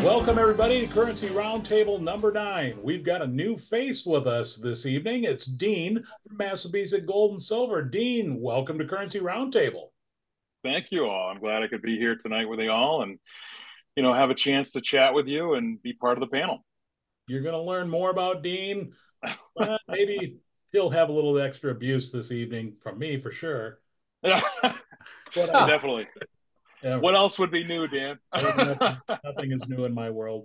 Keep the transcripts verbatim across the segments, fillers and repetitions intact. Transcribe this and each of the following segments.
Welcome, everybody, to Currency Roundtable number nine. We've got a new face with us this evening. It's Dean from Massabesic Gold and Silver. Dean, welcome to Currency Roundtable. Thank you all. I'm glad I could be here tonight with you all and, you know, have a chance to chat with you and be part of the panel. You're going to learn more about Dean. Well, maybe he'll have a little extra abuse this evening from me for sure. But I, Definitely. uh, What else would be new, Dan? nothing, nothing is new in my world.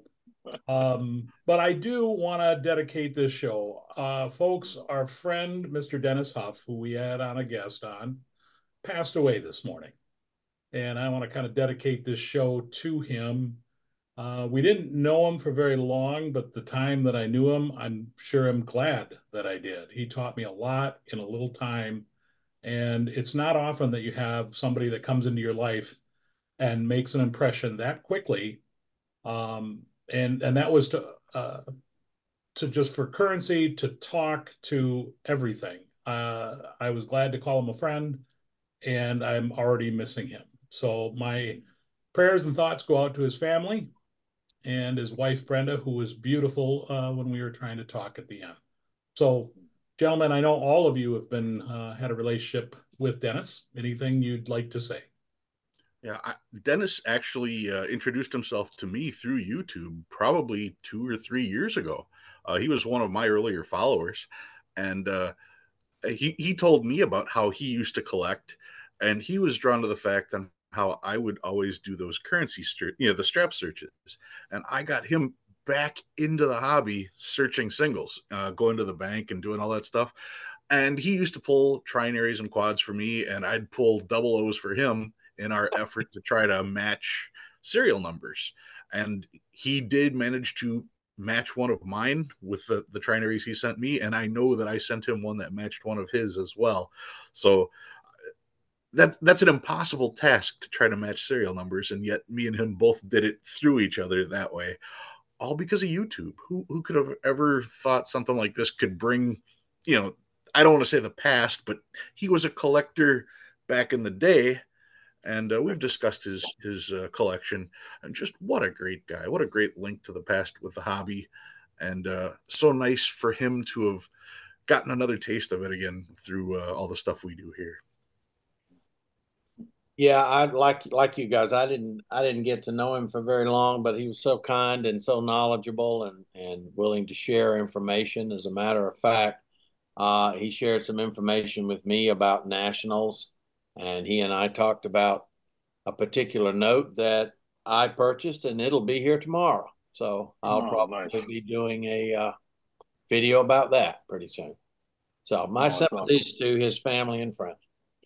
Um, but I do want to dedicate this show. Uh, folks, our friend, Mister Dennis Huff, who we had on a guest on, passed away this morning. And I want to kind of dedicate this show to him. Uh, we didn't know him for very long, but the time that I knew him, I'm sure I'm glad that I did. He taught me a lot in a little time. And it's not often that you have somebody that comes into your life and makes an impression that quickly. Um, and and that was to uh, to just for currency, to talk, to everything. Uh, I was glad to call him a friend, and I'm already missing him. So my prayers and thoughts go out to his family and his wife Brenda, who was beautiful uh, when we were trying to talk at the end. So, gentlemen, I know all of you have been uh, had a relationship with Dennis. Anything you'd like to say? Yeah, I, Dennis actually uh, introduced himself to me through YouTube probably two or three years ago. Uh, he was one of my earlier followers, and uh, he he told me about how he used to collect, and he was drawn to the fact on how I would always do those currency, you know, the strap searches, and I got him back into the hobby, searching singles, uh, going to the bank and doing all that stuff. And he used to pull trinaries and quads for me, and I'd pull double O's for him in our effort to try to match serial numbers. And he did manage to match one of mine with the, the trinaries he sent me. And I know that I sent him one that matched one of his as well. So that's that's an impossible task to try to match serial numbers, and yet me and him both did it through each other that way, all because of YouTube. Who who could have ever thought something like this could bring, you know, I don't want to say the past, but he was a collector back in the day, and uh, we've discussed his his uh, collection, and just what a great guy, what a great link to the past with the hobby, and uh, so nice for him to have gotten another taste of it again through uh, all the stuff we do here. Yeah, I like like you guys. I didn't I didn't get to know him for very long, but he was so kind and so knowledgeable and and willing to share information. As a matter of fact, uh, he shared some information with me about nationals, and he and I talked about a particular note that I purchased, and it'll be here tomorrow. So I'll Oh, probably nice. be doing a uh, video about that pretty soon. So my Oh, that's awesome. sympathies to his family and friends.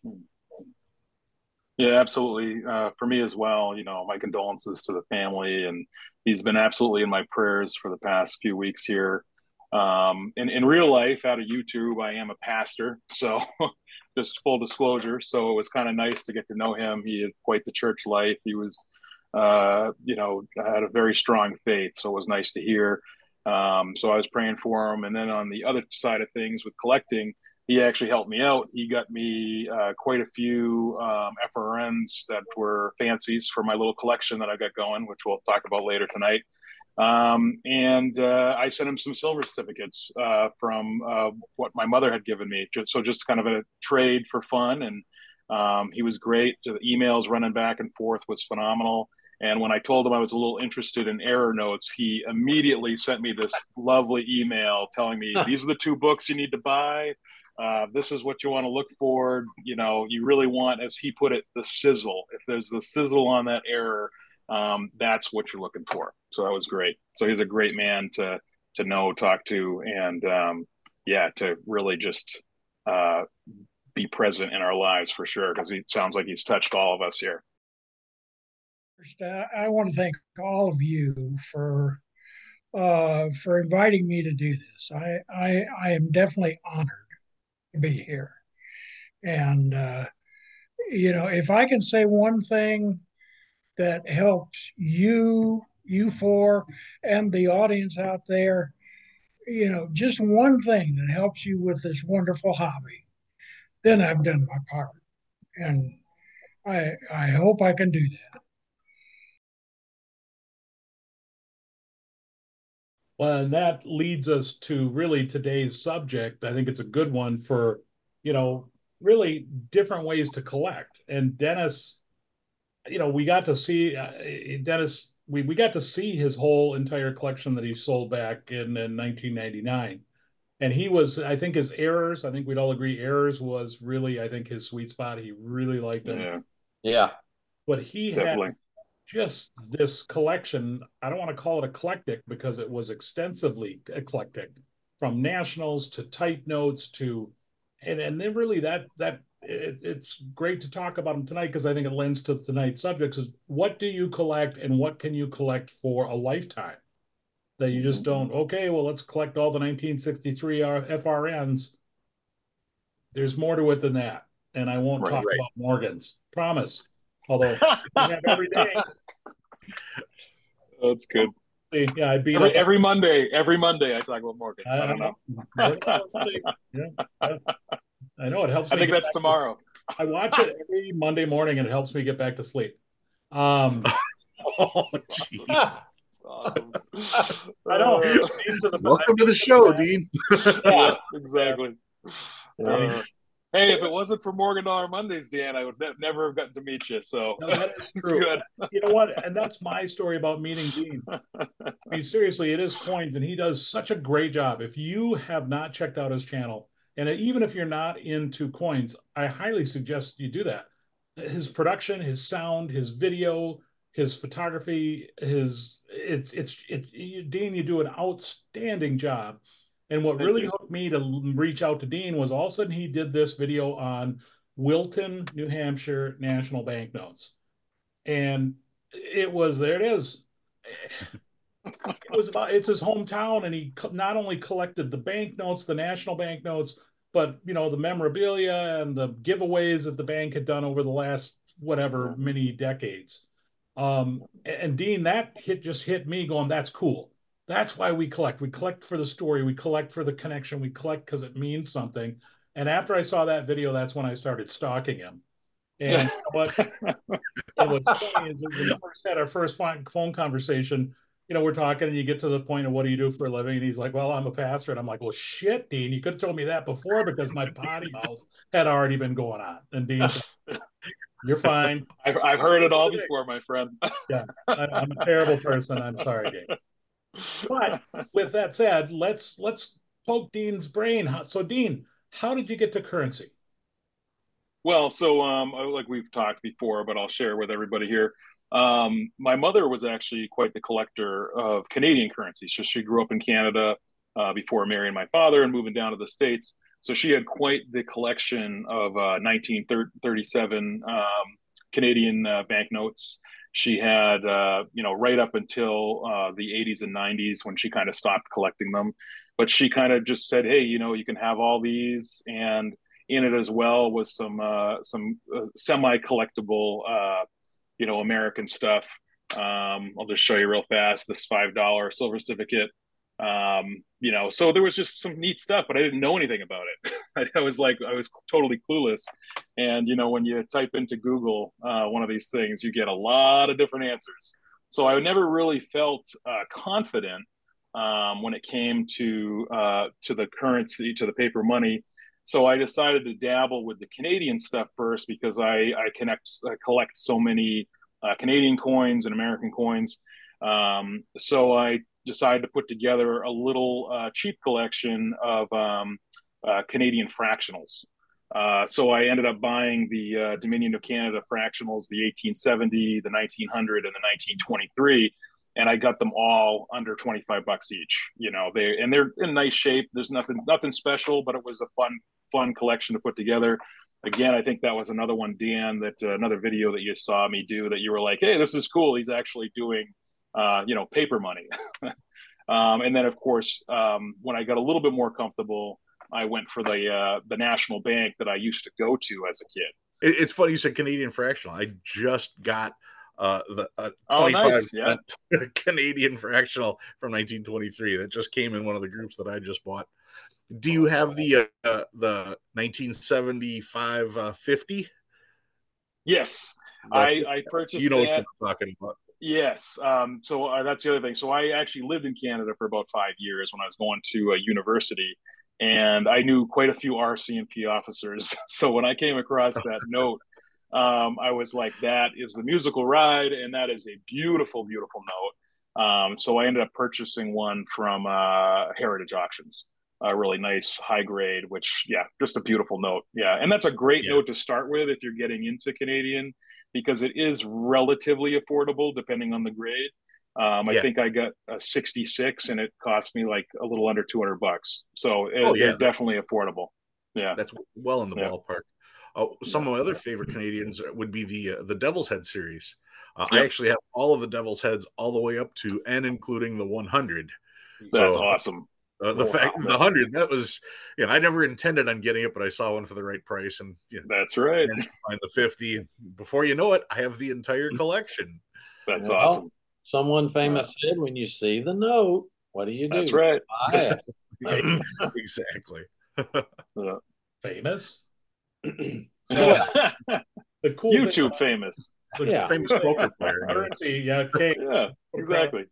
Yeah, absolutely. Uh, for me as well, you know, my condolences to the family, and he's been absolutely in my prayers for the past few weeks here. Um, in, in real life, out of YouTube, I am a pastor, so just full disclosure. So it was kind of nice to get to know him. He had quite the church life. He was, uh, you know, had a very strong faith, so it was nice to hear. Um, so I was praying for him, and then on the other side of things with collecting, he actually helped me out. He got me uh, quite a few um, F R Ns that were fancies for my little collection that I got going, which we'll talk about later tonight. Um, and uh, I sent him some silver certificates uh, from uh, what my mother had given me. So just kind of a trade for fun. And um, he was great. The emails running back and forth was phenomenal. And when I told him I was a little interested in error notes, he immediately sent me this lovely email telling me, these are the two books you need to buy. Uh, this is what you want to look for. You know, you really want, as he put it, the sizzle. If there's the sizzle on that error, um, that's what you're looking for. So that was great. So he's a great man to to know, talk to, and um, yeah, to really just uh, be present in our lives for sure. Because he sounds like he's touched all of us here. First, uh, I want to thank all of you for uh, for inviting me to do this. I, I I am definitely honored to be here, and uh, you know, if I can say one thing that helps you, you four, and the audience out there, you know, just one thing that helps you with this wonderful hobby, then I've done my part, and I I hope I can do that. Well, and that leads us to really today's subject. I think it's a good one for, you know, really different ways to collect. And Dennis, you know, we got to see uh, Dennis, we, we got to see his whole entire collection that he sold back in, in nineteen ninety-nine. And he was, I think his Errors, I think we'd all agree Errors was really, I think his sweet spot. He really liked them. Yeah. Yeah. But he Definitely. had just this collection. I don't want to call it eclectic because it was extensively eclectic, from nationals to type notes to, and and then really that that it, it's great to talk about them tonight because I think it lends to tonight's subjects is what do you collect and what can you collect for a lifetime that you just don't, okay, well, let's collect all the nineteen sixty-three F R Ns. There's more to it than that. And I won't Right, talk right. about Morgans, promise. Although I have every day. That's good. Yeah, I beat Every, up every Monday, every Monday I talk about Morgans. I, I don't know. Yeah, I, I know it helps I me. think that's tomorrow. To, I watch it every Monday morning and it helps me get back to sleep. Um, oh, jeez. That's awesome. I know. Uh, to Welcome to the show, Dean. yeah, exactly. Yeah. Uh, hey, if it wasn't for Morgan Dollar Mondays, Dan, I would ne- never have gotten to meet you. So no, that is it's true. good. You know what? And that's my story about meeting Dean. I mean, seriously, it is Coins, and he does such a great job. If you have not checked out his channel, and even if you're not into coins, I highly suggest you do that. His production, his sound, his video, his photography, his it's it's it's you, Dean, you do an outstanding job. And what Thank really you. hooked me to reach out to Dean was all of a sudden he did this video on Wilton, New Hampshire national banknotes. And it was, there it is. It was about, it's his hometown, and he not only collected the banknotes, the national banknotes, but you know the memorabilia and the giveaways that the bank had done over the last whatever many decades. Um, and Dean, that hit just hit me going, that's cool. That's why we collect. We collect for the story. We collect for the connection. We collect because it means something. And after I saw that video, that's when I started stalking him. And you know what? And what's funny is when we first had our first phone conversation, you know, we're talking and you get to the point of what do you do for a living? And he's like, well, I'm a pastor. And I'm like, well, shit, Dean, you could have told me that before because my potty mouth had already been going on. And Dean said, you're fine. I've, I've heard it all before, my friend. Yeah, I, I'm a terrible person. I'm sorry, Dean. But with that said, let's let's poke Dean's brain. So, Dean, how did you get to currency? Well, so um, like we've talked before, but I'll share with everybody here. Um, my mother was actually quite the collector of Canadian currency. So she grew up in Canada uh, before marrying my father and moving down to the States. So she had quite the collection of uh, nineteen thirty-seven um, Canadian uh, banknotes. She had, uh, you know, right up until uh, the eighties and nineties when she kind of stopped collecting them. But she kind of just said, hey, you know, you can have all these. And in it as well was some uh, some uh, semi-collectible, uh, you know, American stuff. Um, I'll just show you real fast this five dollar silver certificate. Um, you know, so there was just some neat stuff, but I didn't know anything about it. I was like, I was totally clueless. And, you know, when you type into Google uh, one of these things, you get a lot of different answers. So I never really felt uh, confident um, when it came to uh, to the currency, to the paper money. So I decided to dabble with the Canadian stuff first because I, I connect, I collect so many uh, Canadian coins and American coins. Um, so I decided to put together a little uh, cheap collection of um, uh, Canadian fractionals. Uh, so I ended up buying the uh, Dominion of Canada fractionals, the eighteen seventy, the nineteen hundred, and the nineteen twenty-three. And I got them all under twenty-five bucks each. You know, they and they're in nice shape. There's nothing nothing special, but it was a fun fun collection to put together. Again, I think that was another one, Dan, that uh, another video that you saw me do that you were like, hey, this is cool. He's actually doing, uh, you know, paper money. um, and then, of course, um, when I got a little bit more comfortable, I went for the uh, the national bank that I used to go to as a kid. It's funny you said Canadian fractional. I just got uh, the uh, oh, nice. Yeah. Canadian fractional from nineteen twenty-three that just came in one of the groups that I just bought. Do you have the uh, the nineteen seventy-five uh, fifty? Yes, I, I purchased. You know that. what I'm talking about. Yes. Um, so uh, that's the other thing. So I actually lived in Canada for about five years when I was going to a university, and I knew quite a few R C M P officers. So when I came across that note, um, I was like, "That is the musical ride, and that is a beautiful, beautiful note." Um, so I ended up purchasing one from uh, Heritage Auctions, a really nice high grade, which yeah, just a beautiful note. Yeah, and that's a great Yeah. note to start with if you're getting into Canadian because it is relatively affordable depending on the grade. Um, I Yeah. think I got a sixty-six and it cost me like a little under two hundred bucks. So it, Oh, yeah, they're that- definitely affordable. Yeah. That's well in the Yeah. ballpark. Oh, some Yeah. of my other favorite Canadians would be the uh, the Devil's Head series. Uh, I Yep. actually have all of the Devil's Heads all the way up to and including the one hundred. That's So awesome. uh, the Wow. fact the one hundred, that was, you know, I never intended on getting it, but I saw one for the right price and you know, That's right. managed to find the fifty. And before you know it, I have the entire collection. That's Well, awesome. someone famous said, when you see the note, what do you do? That's right. Buy it. Yeah, exactly. Yeah. Famous. Yeah. The cool thing YouTube about- famous. the Yeah. Famous poker player. yeah. currency, yeah, King, Yeah, exactly.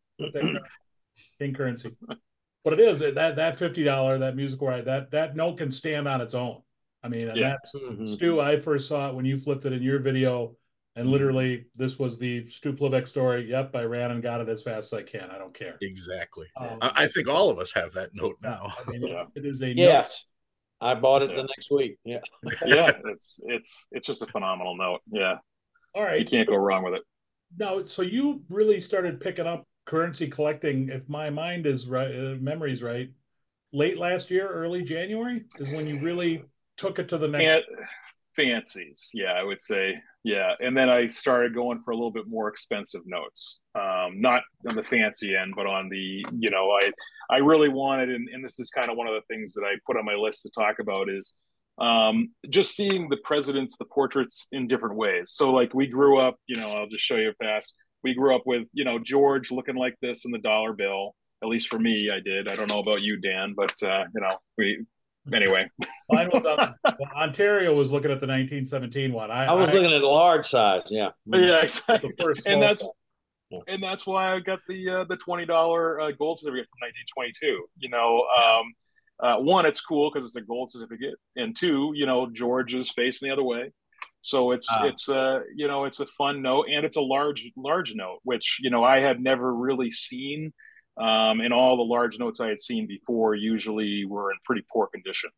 King currency. But it is that that fifty dollar that musical ride that that note can stand on its own. I mean, and Yeah. that's Mhm. Stu. I first saw it when you flipped it in your video, and Mhm. literally this was the Stu Plebeck story. Yep, I ran and got it as fast as I can. I don't care. Exactly. Um, I, I think all of us have that note yeah, now. I mean, Yeah. it is a note. Yes. I bought it Yeah. the next week. Yeah. Yeah, it's it's it's just a phenomenal note. Yeah. All You right. can't go wrong with it. Now, so you really started picking up currency collecting, if my mind is right, uh, memory's right, late last year, early January is when you really took it to the next. And fancies, yeah, I would say. Yeah. And then I started going for a little bit more expensive notes. Um, not on the fancy end, but on the, you know, I I really wanted, and, and this is kind of one of the things that I put on my list to talk about is um, just seeing the presidents, the portraits in different ways. So like we grew up, you know, I'll just show you fast. We grew up with, you know, George looking like this in the dollar bill. At least for me, I did. I don't know about you, Dan, but uh, you know, we anyway. Mine was on, well, Ontario was looking at the nineteen seventeen one. I, I was I, looking at the large size. Yeah. Yeah, exactly. the first And small that's size. and that's why I got the uh, the twenty dollar uh, gold certificate from nineteen twenty two. You know, um, uh, one, it's cool because it's a gold certificate, and two, you know, George is facing the other way, so it's Ah. it's uh you know it's a fun note, and it's a large large note, which you know I had never really seen. Um, and all the large notes I had seen before usually were in pretty poor condition.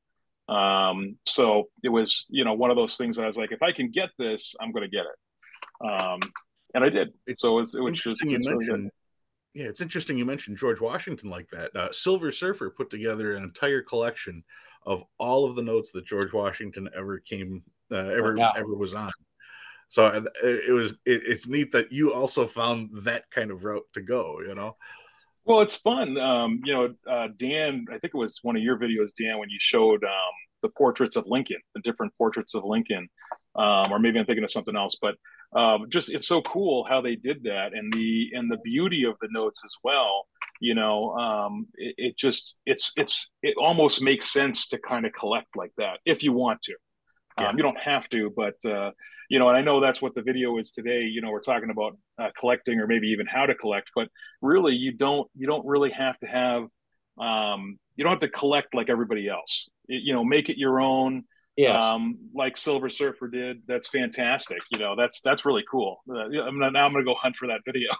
Um, so it was, you know, one of those things that I was like, if I can get this, I'm going to get it. Um, and I did. It's so it was, it was interesting it's, you it's really mentioned. good. Yeah, it's interesting you mentioned George Washington like that. Uh, Silver Surfer put together an entire collection of all of the notes that George Washington ever came, uh, ever Yeah. ever was on. So uh, it was. It, it's neat that you also found that kind of route to go. You know. Well, it's fun. Um, you know, uh, Dan, I think it was one of your videos, Dan, when you showed um, the portraits of Lincoln, the different portraits of Lincoln, um, or maybe I'm thinking of something else. But um, just it's so cool how they did that, and the and the beauty of the notes as well. You know, um, it, it just it's it's it almost makes sense to kind of collect like that if you want to. Yeah. Um, you don't have to, but uh, you know, and I know that's what the video is today. You know, we're talking about uh, collecting, or maybe even how to collect. But really, you don't you don't really have to have um, you don't have to collect like everybody else. It, you know, make it your own. Yes. Um, like Silver Surfer did. That's fantastic. You know, that's that's really cool. Uh, I'm gonna, now I'm gonna go hunt for that video.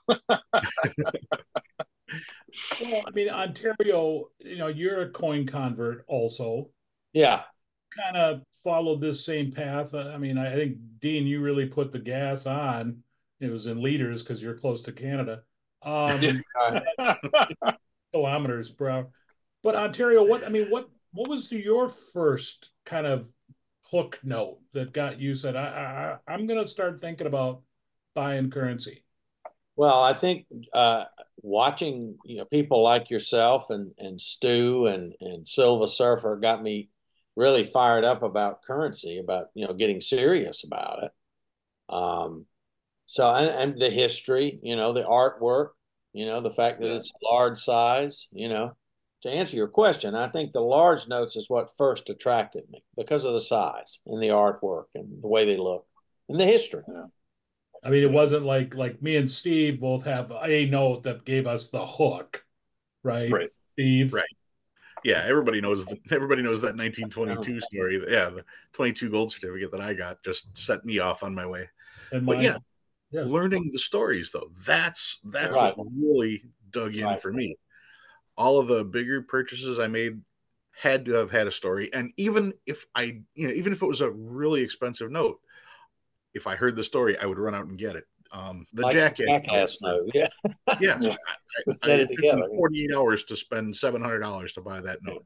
Well, I mean, Ontario, you know, you're a coin convert also. Yeah. Kind of followed this same path. I mean, I think, Dean, you really put the gas on. It was in liters because you're close to Canada. Um, kilometers, bro. But Ontario, what I mean, what what was your first kind of hook note that got you said, I, I I'm gonna start thinking about buying currency? Well, I think uh, watching you know people like yourself and and Stu and and Silver Surfer got me really fired up about currency, about you know getting serious about it. Um, so and, and the history, you know, the artwork, you know, the fact that Yeah. it's large size, you know. To answer your question, I think the large notes is what first attracted me because of the size and the artwork and the way they look and the history. Yeah. I mean, it wasn't like like me and Steve both have a note that gave us the hook, right? Right. Steve. Right. Yeah, everybody knows the, everybody knows that nineteen Oh, twenty-two story. Yeah, the twenty-two gold certificate that I got just set me off on my way. And But mine, yeah, yeah. learning the stories though, that's that's Right. what really dug in Right. for me. All of the bigger purchases I made had to have had a story, and even if I, you know, even if it was a really expensive note, if I heard the story, I would run out and get it. Um, the Like Jackass, Jackass note, note. Yeah. yeah, Yeah. I, I, Set I, it it took me together. forty-eight hours to spend seven hundred dollars to buy that note.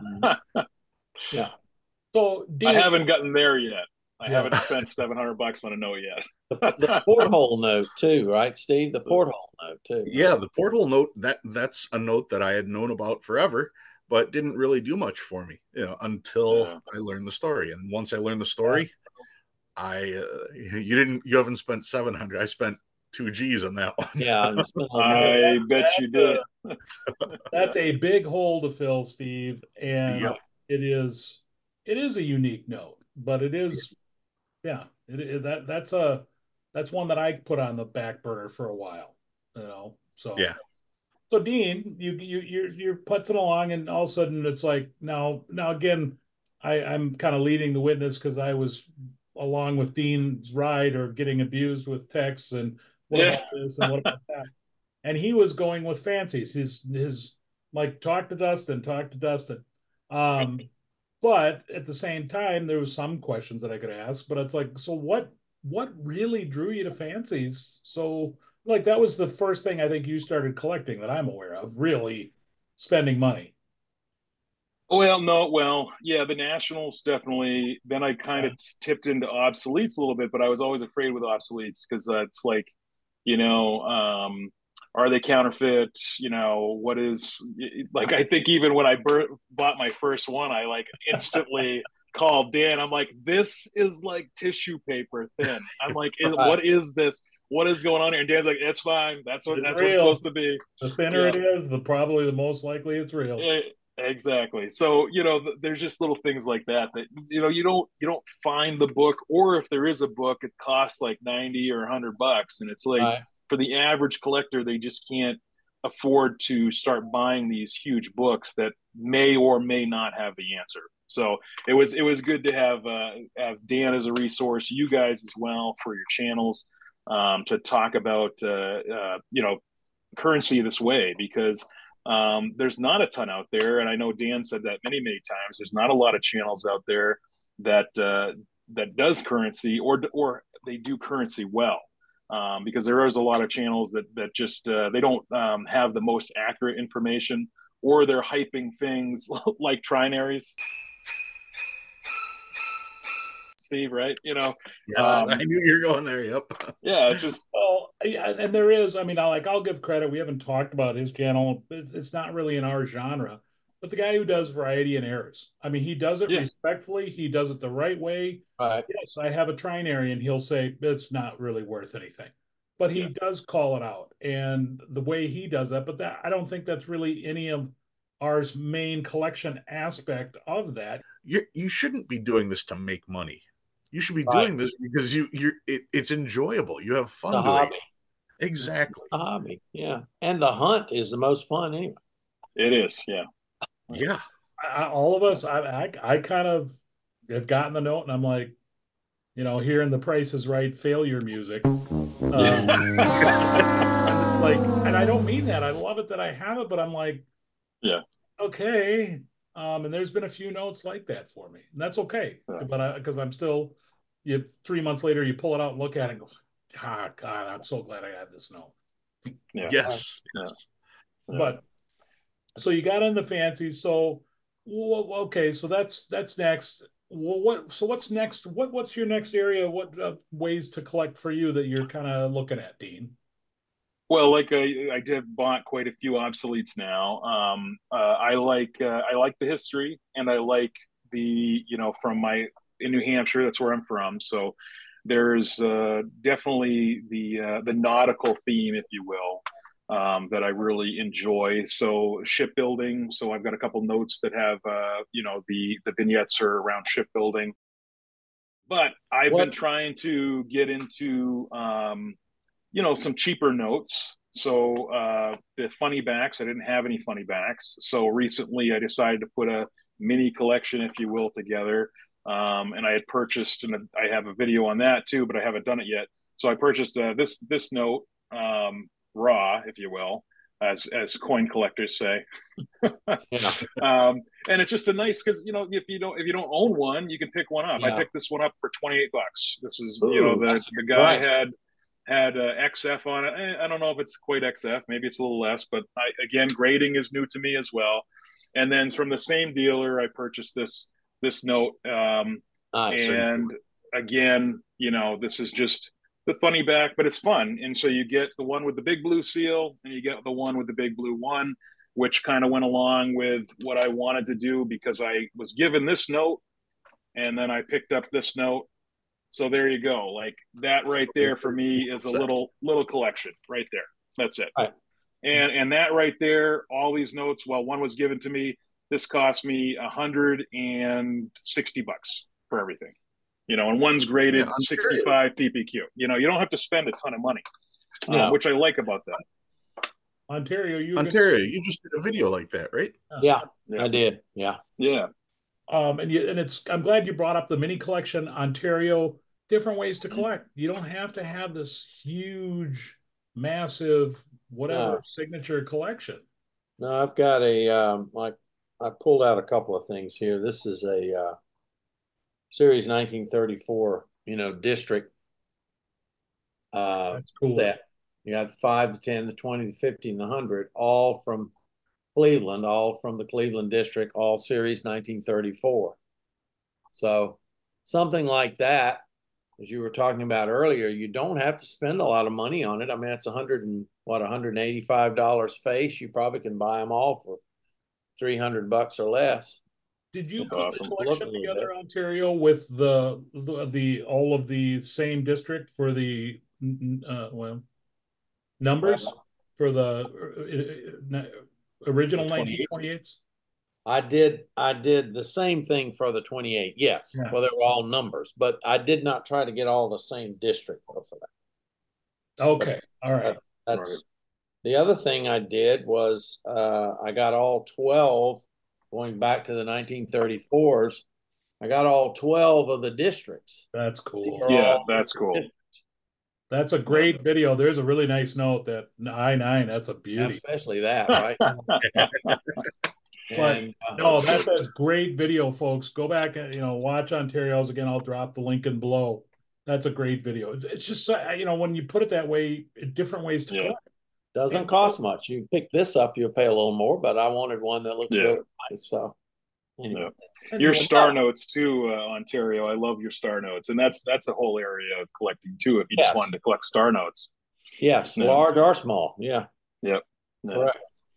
Yeah. So I Dean, haven't gotten there yet. I Yeah. haven't spent seven hundred bucks on a note yet. The, the porthole note too, right, Steve? The porthole note too. Right? Yeah, the porthole note, that that's a note that I had known about forever, but didn't really do much for me, you know, until Yeah. I learned the story. And once I learned the story, I uh, you didn't you haven't spent seven hundred. I spent two G's on that one. Yeah. I was gonna I know. bet you did. that's a big hole to fill, Steve, and Yep. it is it is a unique note, but it is yeah, it, it that that's a that's one that I put on the back burner for a while, you know. So Yeah. so Dean, you you you're you're putzing along, and all of a sudden it's like now now again, I I'm kind of leading the witness because I was along with Dean's ride or getting abused with texts and what Yeah. about this and what about that, and he was going with fancies. His his like talk to Dustin, talk to Dustin. Um, but at the same time, there was some questions that I could ask. But it's like, so what? What really drew you to fancies? So like that was the first thing I think you started collecting that I'm aware of. Really spending money. Well, no, well, yeah, the Nationals definitely. Then I kind Yeah. of tipped into obsoletes a little bit, but I was always afraid with obsoletes because uh, it's like, you know, um, are they counterfeit? You know, what is like? I think even when I bur- bought my first one, I like instantly called Dan. I'm like, this is like tissue paper thin. I'm like, is, Right. what is this? What is going on here? And Dan's like, it's fine. That's what It's that's what it's real. supposed to be. The thinner Yeah. it is, the probably the most likely it's real. Eh, exactly. So you know, th- there's just little things like that that you know you don't you don't find the book, or if there is a book, it costs like ninety or a hundred bucks, and it's like Right. for the average collector, they just can't afford to start buying these huge books that may or may not have the answer. So it was it was good to have uh, have Dan as a resource, you guys as well for your channels um, to talk about uh, uh, you know currency this way because um, there's not a ton out there, and I know Dan said that many many times. There's not a lot of channels out there that uh, that does currency or or they do currency well. Um, because there is a lot of channels that that just uh, they don't um, have the most accurate information, or they're hyping things like trinaries. Steve, right? You know, Yes, um, I knew you were going there. Yep. yeah, it's just Well, yeah, and there is. I mean, I like. I'll give credit. We haven't talked about his channel. It's, it's not really in our genre, but the guy who does variety and errors. I mean, he does it yeah, respectfully. He does it the right way. Right. Yes, I have a trinary, and he'll say it's not really worth anything, but he yeah. does call it out, and the way he does that. But that I don't think that's really any of ours main collection aspect of that. You you shouldn't be doing this to make money. You should be Right. doing this because you you're it, it's enjoyable. You have It's fun a doing hobby. it. Exactly. A hobby. Yeah. And the hunt is the most fun anyway. It is, yeah. Yeah. I, all of us, I, I, I kind of have gotten the note, and I'm like, you know, hearing the Price is Right failure music. Um, I'm just like, and I don't mean that. I love it that I have it, but I'm like, yeah, okay. Um, and there's been a few notes like that for me, and that's okay. Yeah. But I, because I'm still, you three months later, you pull it out and look at it and go, ah, God, I'm so glad I have this note. yeah. Yes. Yeah. Yes. Yeah. But so you got in the fancy. So well, okay, so that's that's next. Well, what so what's next? What what's your next area? What uh, ways to collect for you that you're kind of looking at, Dean? Well, like I, I did bought quite a few obsoletes now. Um, uh, I like uh, I like the history, and I like the you know from my in New Hampshire. That's where I'm from. So there's uh, definitely the uh, the nautical theme, if you will, um, that I really enjoy. So shipbuilding. So I've got a couple notes that have uh, you know the the vignettes are around shipbuilding. but I've What? been trying to get into, um, you know, some cheaper notes. So uh, the funny backs, I didn't have any funny backs. So recently I decided to put a mini collection, if you will, together. Um, and I had purchased, and I have a video on that too, but I haven't done it yet. So I purchased uh, this this note, um, raw, if you will, as as coin collectors say. Yeah. um, and it's just a nice, because you know, if you don't if you don't own one, you can pick one up. Yeah. I picked this one up for twenty-eight bucks. This is, Ooh, you know, the the guy right. had had uh, X F on it. I don't know if it's quite X F, maybe it's a little less, but I, again, grading is new to me as well. And then from the same dealer, I purchased this this note. Um, Nice. and again, you know, this is just the funny back, but it's fun. And so you get the one with the big blue seal, and you get the one with the big blue one, which kind of went along with what I wanted to do, because I was given this note and then I picked up this note. So there you go. Like that right there for me is a little little collection right there. That's it. Right. And and that right there, all these notes, well, one was given to me. This cost me a hundred and sixty bucks for everything. You know, and one's graded Yeah, sixty-five P P Q. You know, you don't have to spend a ton of money, Yeah. uh, which I like about that. Ontario, you Ontario, you just did a video like that, right? Yeah, Yeah. I did. Yeah. Yeah. Um, and you, and it's, I'm glad you brought up the mini collection, Ontario, different ways to collect. You don't have to have this huge, massive, whatever No. signature collection. No, I've got a, um, like, I pulled out a couple of things here. This is a uh, Series nineteen thirty-four, you know, district uh, That's cool. set. You got the five, the ten, the twenty, the fifty, and the one hundred, all from Cleveland, all from the Cleveland district, all Series nineteen thirty-four. So something like that, as you were talking about earlier, you don't have to spend a lot of money on it. I mean, it's a hundred and what, one hundred eighty-five dollars face. You probably can buy them all for three hundred bucks or less. Did you That's put awesome. the collection Look a little together, bit. Ontario, with the, the the all of the same district for the uh, well numbers for the uh, uh, original nineteen twenty-eights? I did I did the same thing for the twenty-eight. Yes. Yeah. Well, they were all numbers, but I did not try to get all the same district though for that. Okay, all right. That, that's Right. the other thing I did was uh, I got all twelve, going back to the nineteen thirty-fours. I got all twelve of the districts. That's These cool. are Yeah, all that's cool. districts. That's a great video. There's a really nice note that I nine. That's a beauty. Especially that, right? But And, uh, no, that's a great video, folks. Go back and, you know, watch Ontario's again. I'll drop the link in below. That's a great video. It's, it's just, uh, you know, when you put it that way, different ways to Yeah. collect. doesn't cost much. You pick this up, you'll pay a little more, but I wanted one that looks Yeah. really nice. So anyway. Yeah. And Your you know, star notes too, uh, Ontario. I love your star notes, and that's that's a whole area of collecting too. If you Yes. just wanted to collect star notes. Yes, Yeah. large or small. Yeah. Yep. Yeah. Correct.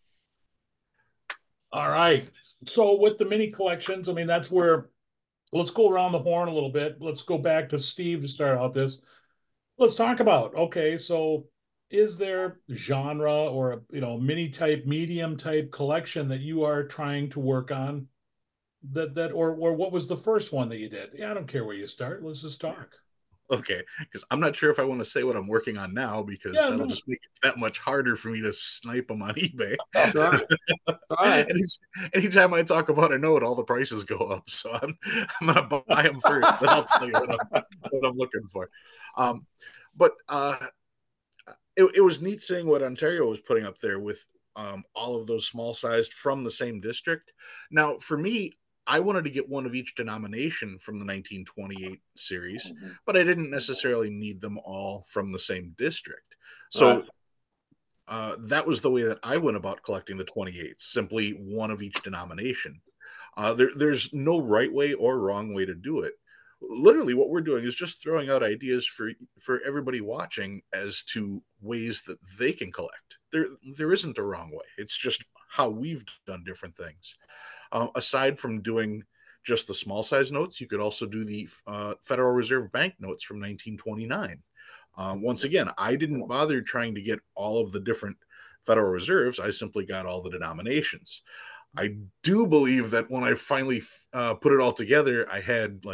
All right. So with the mini collections, I mean, that's where, let's go around the horn a little bit. Let's go back to Steve to start out this. Let's talk about, okay, so is there genre or a, you know, mini type, medium type collection that you are trying to work on? That that or or what was the first one that you did? Yeah, I don't care where you start. Let's just talk. Okay, because I'm not sure if I want to say what I'm working on now, because Yeah, that'll no. just make it that much harder for me to snipe them on eBay. That's right. All right. Any, anytime I talk about a note, all the prices go up. So I'm I'm gonna buy them first, then I'll tell you what I'm, what I'm looking for. Um, but uh, it, it was neat seeing what Ontario was putting up there with um, all of those small sized from the same district. Now, for me, I wanted to get one of each denomination from the nineteen twenty-eight series, Mm-hmm. but I didn't necessarily need them all from the same district. So Right. uh, that was the way that I went about collecting the twenty-eights, simply one of each denomination. Uh, there, there's no right way or wrong way to do it. Literally, what we're doing is just throwing out ideas for for everybody watching as to ways that they can collect. There, there isn't a wrong way. It's just how we've done different things. Uh, aside from doing just the small size notes, you could also do the uh, Federal Reserve Bank notes from nineteen twenty-nine. Uh, once again, I didn't bother trying to get all of the different Federal Reserves. I simply got all the denominations. I do believe that when I finally uh, put it all together, I had like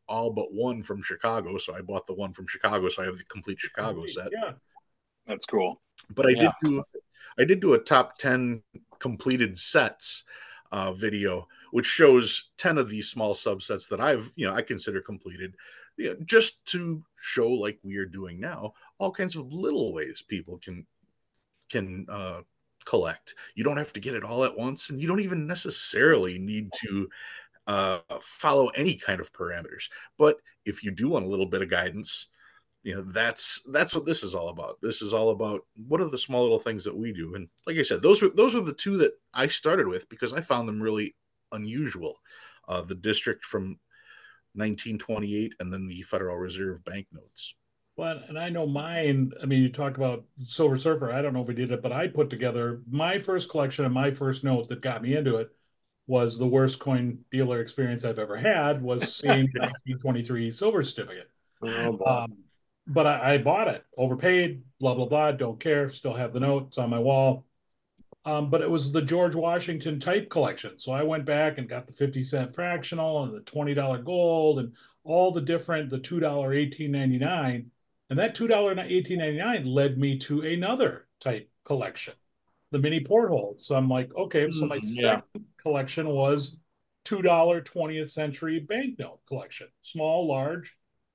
all but one from Chicago. So I bought the one from Chicago. So I have the complete Chicago set. Yeah. That's cool. But I Yeah. did do, I did do a top ten completed sets uh, video, which shows ten of these small subsets that I've, you know, I consider completed, you know, just to show, like we are doing now, all kinds of little ways people can, can, uh, collect. You don't have to get it all at once, and you don't even necessarily need to uh, follow any kind of parameters. But if you do want a little bit of guidance, you know, that's that's what this is all about. This is all about what are the small little things that we do. And like I said, those were those were the two that I started with because I found them really unusual. Uh, the district from nineteen twenty-eight and then the Federal Reserve banknotes. Well, and I know mine, I mean, you talk about Silver Surfer. I don't know if we did it, but I put together my first collection and my first note that got me into it was the worst coin dealer experience I've ever had was seeing the nineteen twenty-three silver certificate. Oh, boy. Um, but I, I bought it, overpaid, blah, blah, blah, don't care, still have the note, it's on my wall. Um, but it was the George Washington type collection. So I went back and got the fifty cent fractional and the twenty dollar gold and all the different, the two dollar eighteen ninety-nine. And that two dollar eighteen ninety-nine led me to another type collection, the mini porthole. So I'm like, okay, so my Mm, yeah. second collection was two dollar twentieth century banknote collection, small, large.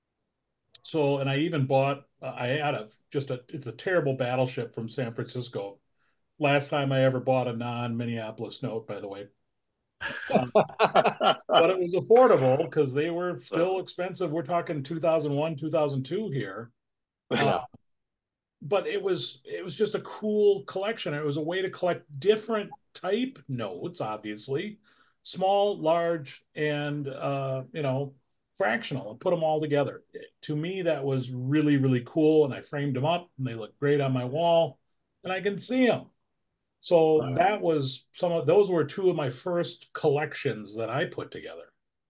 So, and I even bought, uh, I had a, just a, it's a terrible battleship from San Francisco. Last time I ever bought a non-Minneapolis note, by the way. Um, but it was affordable because they were still expensive. We're talking two thousand one, two thousand two here. Yeah. Uh, but it was it was just a cool collection. It was a way to collect different type notes, obviously, small, large, and uh, you know, fractional, and put them all together. To me, that was really, really cool, and I framed them up, and they look great on my wall, and I can see them. So that was some of those were two of my first collections that I put together.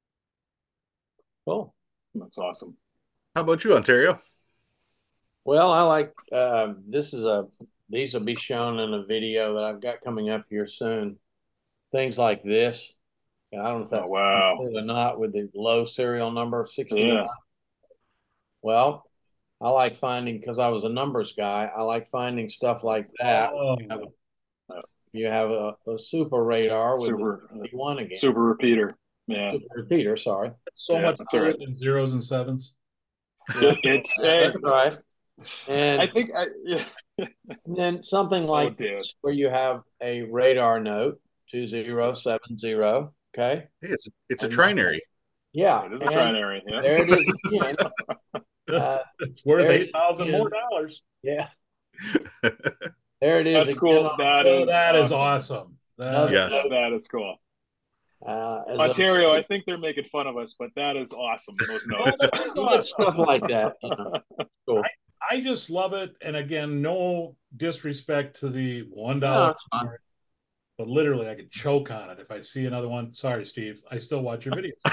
Cool. That's awesome. How about you, Ontario? Well, I like uh, this is a these will be shown in a video that I've got coming up here soon. Things like this. And I don't know if that's Oh, wow. or not with the low serial number of sixty-nine. Yeah. Well, I like finding because I was a numbers guy. I like finding stuff like that. Oh, You have a, you have a, a super radar with Super, the one again. super repeater. Yeah. Super repeater. Sorry. so Yeah, much that's all right. in zeros and sevens. It, it's, That's uh, right. And, I think, I, yeah. and then something like Oh, dude. this where you have a radar note two zero seven zero. Okay. Hey, it's it's a And- trinary. Yeah. It is a and trinary. Yeah. There it is again. Uh, It's worth there it eight thousand is. more dollars. yeah. There it is. That's again cool. on- That Oh, is that is awesome. awesome. That- Another- Yes. That is cool. Uh, as a- Ontario, I think they're making fun of us, but that is awesome. Those Oh, notes. that is you get awesome. stuff like that. You know. Cool. I just love it. And again, no disrespect to the one No, dollar, it's fine. but literally I could choke on it if I see another one. Sorry, Steve. I still watch your videos.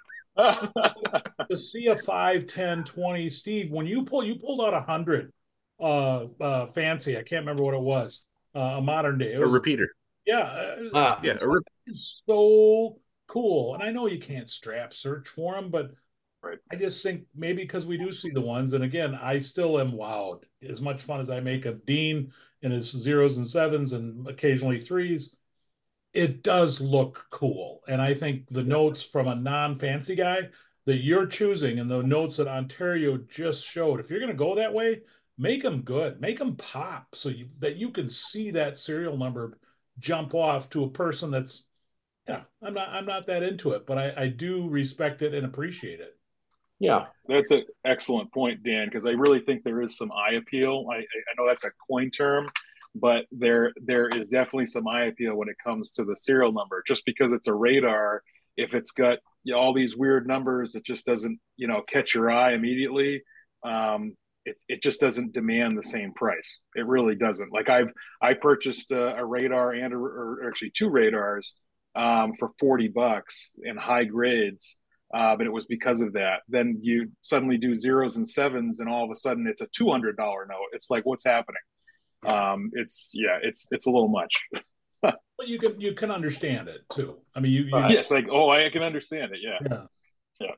To see a five, ten, twenty, Steve, when you pull, you pulled out a hundred, uh, uh, fancy. I can't remember what it was. Uh, a modern day. It A was, repeater. yeah, uh, Ah, Yeah, a re- it's so cool. And I know you can't strap search for them, but Right. I just think maybe because we do see the ones, and again, I still am wowed. As much fun as I make of Dean and his zeros and sevens and occasionally threes, it does look cool. And I think the notes from a non-fancy guy that you're choosing and the notes that Ontario just showed, if you're going to go that way, make them good, make them pop so you, that you can see that serial number jump off to a person that's, yeah, I'm not, I'm not that into it, but I, I do respect it and appreciate it. yeah. That's an excellent point, Dan, because I really think there is some eye appeal. I, I know that's a coin term, but there there is definitely some eye appeal when it comes to the serial number. Just because it's a radar, if it's got, you know, all these weird numbers, it just doesn't, you know, catch your eye immediately. Um, it, it just doesn't demand the same price. It really doesn't. Like I've I purchased a, a radar and a, or actually two radars um, for forty bucks in high grades. Uh, but it was because of that. Then you suddenly do zeros and sevens, and all of a sudden it's a two hundred dollar note. It's like, what's happening? Um, it's yeah, it's it's a little much. But you can you can understand it too. I mean, you, you Uh, yes, like oh, I can understand it. Yeah, yeah. Yeah.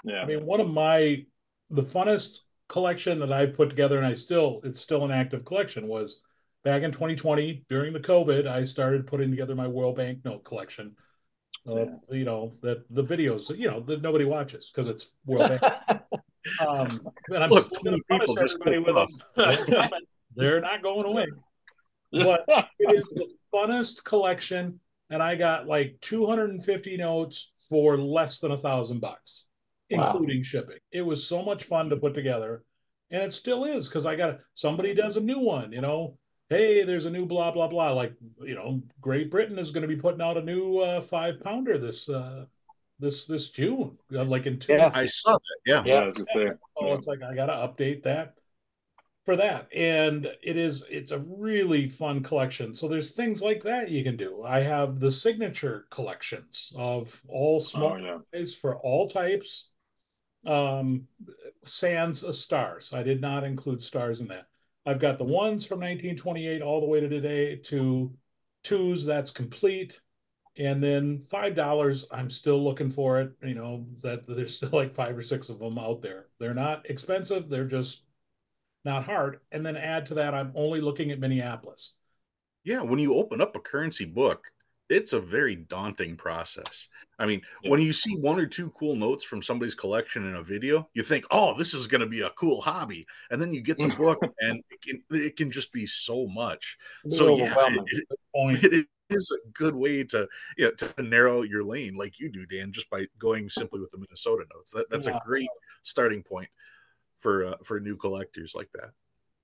Yeah. I mean, one of my, the funnest collection that I put together, and I still, it's still an active collection, was back in twenty twenty during the COVID. I started putting together my World Bank note collection of, yeah. you know, that the videos, you know, that nobody watches because it's World Bank. um, and I'm Look, still going to punish everybody with off. them. They're not going away. But it is the funnest collection, and I got like two hundred fifty notes for less than a thousand bucks, including wow. shipping. It was so much fun to put together, and it still is because I got somebody does a new one. You know, hey, there's a new blah blah blah. Like, you know, Great Britain is going to be putting out a new uh, five pounder this uh, this this June, like in two. Yeah, weeks. I saw that. Yeah, yeah, I was gonna say. Oh, yeah. It's like I got to update that for that, and it is it's a really fun collection. So there's things like that you can do. I have the signature collections of all small oh, yeah. for all types, um sans a stars. I did not include stars in that. I've got the ones from nineteen twenty-eight all the way to today, to twos that's complete, and then five dollars I'm still looking for it. You know, that there's still like five or six of them out there. They're not expensive, they're just not hard. And then add to that, I'm only looking at Minneapolis. Yeah, when you open up a currency book, it's a very daunting process. I mean, yeah. when you see one or two cool notes from somebody's collection in a video, you think, oh, this is going to be a cool hobby. And then you get the book and it can, it can just be so much. So yeah, it, it, it is a good way to, you know, to narrow your lane like you do, Dan, just by going simply with the Minnesota notes. That, that's yeah. a great starting point for uh, for new collectors like that.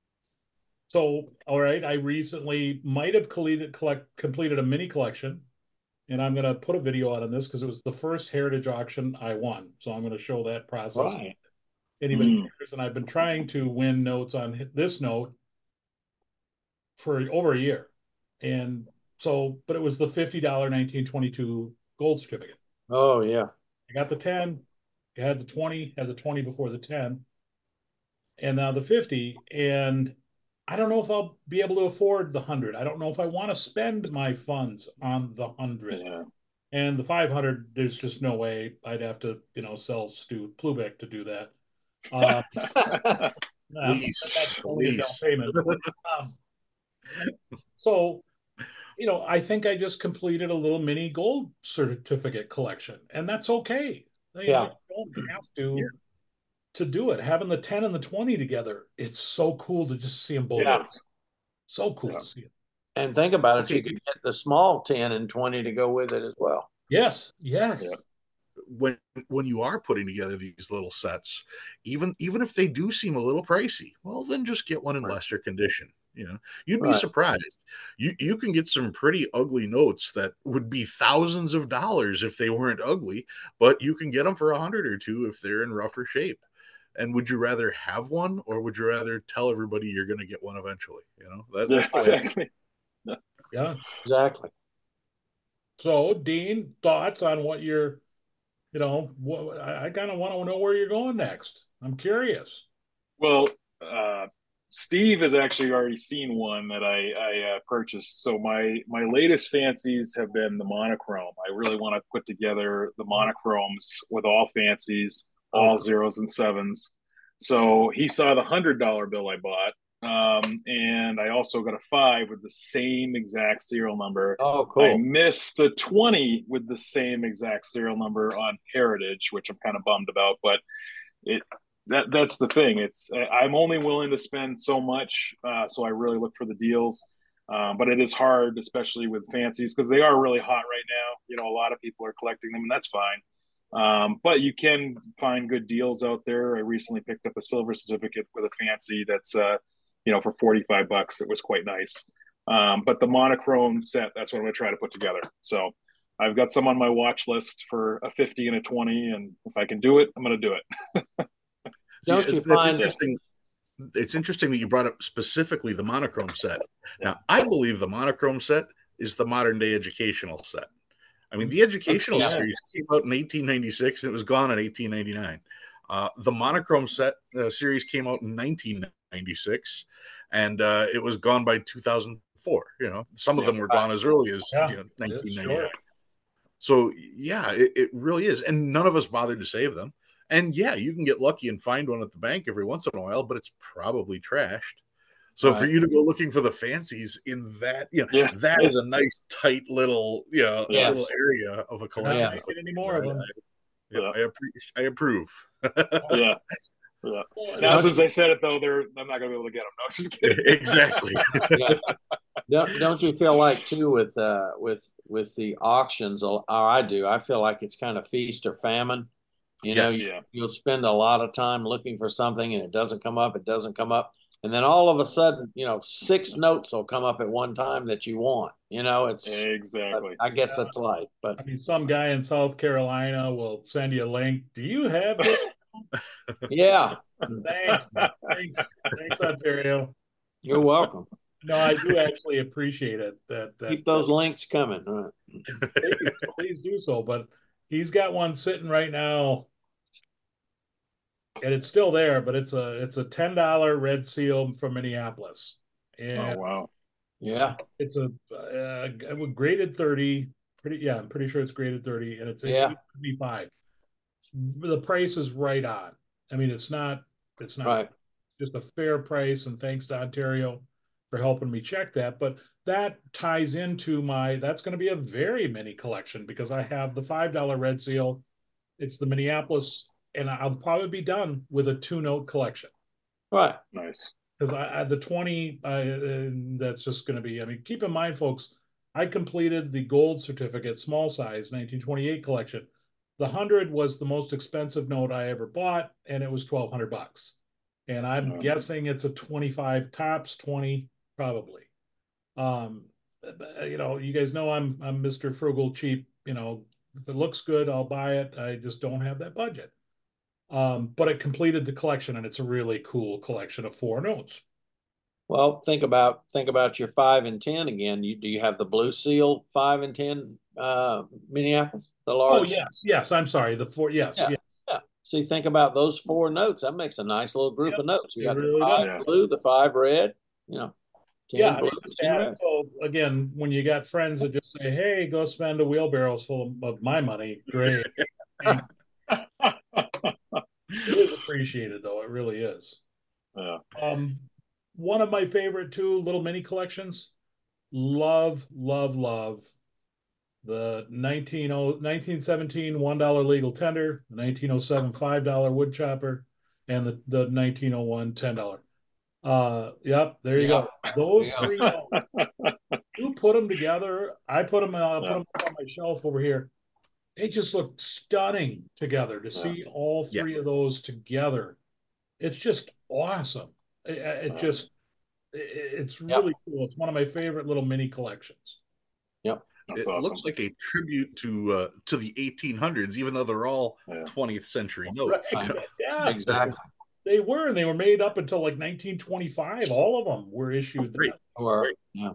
So, all right, I recently might have completed, collect, completed a mini collection, and I'm going to put a video out on this because it was the first heritage auction I won. So I'm going to show that process. Right. Anybody mm. cares, and I've been trying to win notes on this note for over a year. And so, but it was the fifty dollar nineteen twenty-two gold certificate. Oh, yeah. I got the ten, I had the twenty, had the twenty before the ten, and now the fifty. And I don't know if I'll be able to afford the hundred. I don't know if I want to spend my funds on the hundred. Yeah. And the five hundred, there's just no way. I'd have to, you know, sell Stu Plubeck to do that. Uh, please, that's only please. a down payment. um, so, you know, I think I just completed a little mini gold certificate collection, and that's okay. You yeah. know, you don't have to. Yeah. To do it, having the ten and the twenty together, it's so cool to just see them both. Yeah. So cool yeah. to see it. And think about it, okay. You can get the small ten and twenty to go with it as well. Yes, yes. Yeah. When when you are putting together these little sets, even even if they do seem a little pricey, well, then just get one in right. lesser condition. You know, you'd be right. surprised. You you can get some pretty ugly notes that would be thousands of dollars if they weren't ugly, but you can get them for a hundred or two if they're in rougher shape. And would you rather have one, or would you rather tell everybody you're going to get one eventually? You know, that, that's exactly. Yeah, exactly. So, Dean, thoughts on what you're, you know, what, I, I kind of want to know where you're going next. I'm curious. Well, uh, Steve has actually already seen one that I, I uh, purchased. So my my latest fancies have been the monochrome. I really want to put together the monochromes with all fancies. All zeros and sevens. So he saw the hundred dollar bill I bought, um, and I also got a five with the same exact serial number. Oh, cool! I missed a twenty with the same exact serial number on Heritage, which I'm kind of bummed about. But it that that's the thing. It's I'm only willing to spend so much, uh, so I really look for the deals. Um, but it is hard, especially with fancies, because they are really hot right now. You know, a lot of people are collecting them, and that's fine. Um, but you can find good deals out there. I recently picked up a silver certificate with a fancy that's, uh, you know, for forty-five bucks. It was quite nice. Um, but the monochrome set, that's what I'm going to try to put together. So I've got some on my watch list for a fifty and a twenty. And if I can do it, I'm going to do it. Don't See, you that's find interesting? It? It's interesting that you brought up specifically the monochrome set. Now, I believe the monochrome set is the modern day educational set. I mean, the educational yeah. series came out in eighteen ninety-six and it was gone in eighteen ninety-nine. Uh, the monochrome set uh, series came out in nineteen ninety-six and uh, it was gone by two thousand four. You know, some of them were gone as early as yeah, you know, nineteen ninety-nine. Sure. So, yeah, it, it really is. And none of us bothered to save them. And yeah, you can get lucky and find one at the bank every once in a while, but it's probably trashed. So right. for you to go looking for the fancies in that, you know, yeah. that is a nice tight little, you know, yes. little area of a collection. Not making any more of them. I, yeah, yeah. I, appre- I approve. yeah. Yeah. Now, since I said it though, they're I'm not gonna be able to get them. No, just kidding. Exactly. yeah. Don't don't you feel like too with uh with with the auctions, or I do, I feel like it's kind of feast or famine. You know, yes. you, yeah. you'll spend a lot of time looking for something and it doesn't come up, it doesn't come up. And then all of a sudden, you know, six notes will come up at one time that you want. You know, it's exactly. I guess yeah. that's life. But I mean, some guy in South Carolina will send you a link. Do you have this? yeah. Thanks. Thanks. Thanks, Ontario. You're welcome. No, I do actually appreciate it. That, that keep those that, links coming. Right. Please, please do so. But he's got one sitting right now, and it's still there. But it's a it's a ten dollar red seal from Minneapolis. And oh wow! Yeah, it's a uh, graded thirty. Pretty yeah, I'm pretty sure it's graded thirty, and it's yeah. eight seventy-five. The price is right on. I mean, it's not it's not right. just a fair price, and thanks to Ontario for helping me check that. But that ties into my that's going to be a very mini collection because I have the five dollar red seal. It's the Minneapolis, and I'll probably be done with a two note collection. Right. Nice. Because I, I the twenty uh, that's just going to be. I mean, keep in mind, folks, I completed the gold certificate small size nineteen twenty-eight collection. The hundred was the most expensive note I ever bought, and it was twelve hundred bucks. And I'm oh. guessing it's a twenty-five tops, twenty probably. Um, you know, you guys know I'm I'm Mister Frugal Cheap. You know, if it looks good, I'll buy it. I just don't have that budget. Um, but it completed the collection, and it's a really cool collection of four notes. Well, think about think about your five and ten again. You do you have the blue seal five and ten uh, Minneapolis? The large. Oh yes, yes. I'm sorry. The four. Yes, yeah, yes. Yeah. See, think about those four notes. That makes a nice little group yep, of notes. You got really the five does. blue, the five red. You know. Yeah. I mean, add, so again, when you got friends that just say, "Hey, go spend a wheelbarrows full of, of my money," great. It is appreciated, though. It really is. Yeah. Um, one of my favorite two little mini collections. Love, love, love. The nineteen seventeen one dollar legal tender, the nineteen oh seven five dollar wood chopper, and the, the nineteen oh one ten dollar. Uh, yep, there you yeah. go. Those yeah. three notes. You put them together. I put them. I'll yeah. put them on my shelf over here. They just look stunning together. To yeah. see all three yeah. of those together, it's just awesome. It, it just, it, it's really yeah. cool. It's one of my favorite little mini collections. Yep. That's it awesome. Looks like a tribute to uh, to the eighteen hundreds, even though they're all yeah. twentieth century notes. Right. You know? Yeah, exactly. They were, and they were made up until like nineteen twenty-five. All of them were issued. Right. Or, yeah.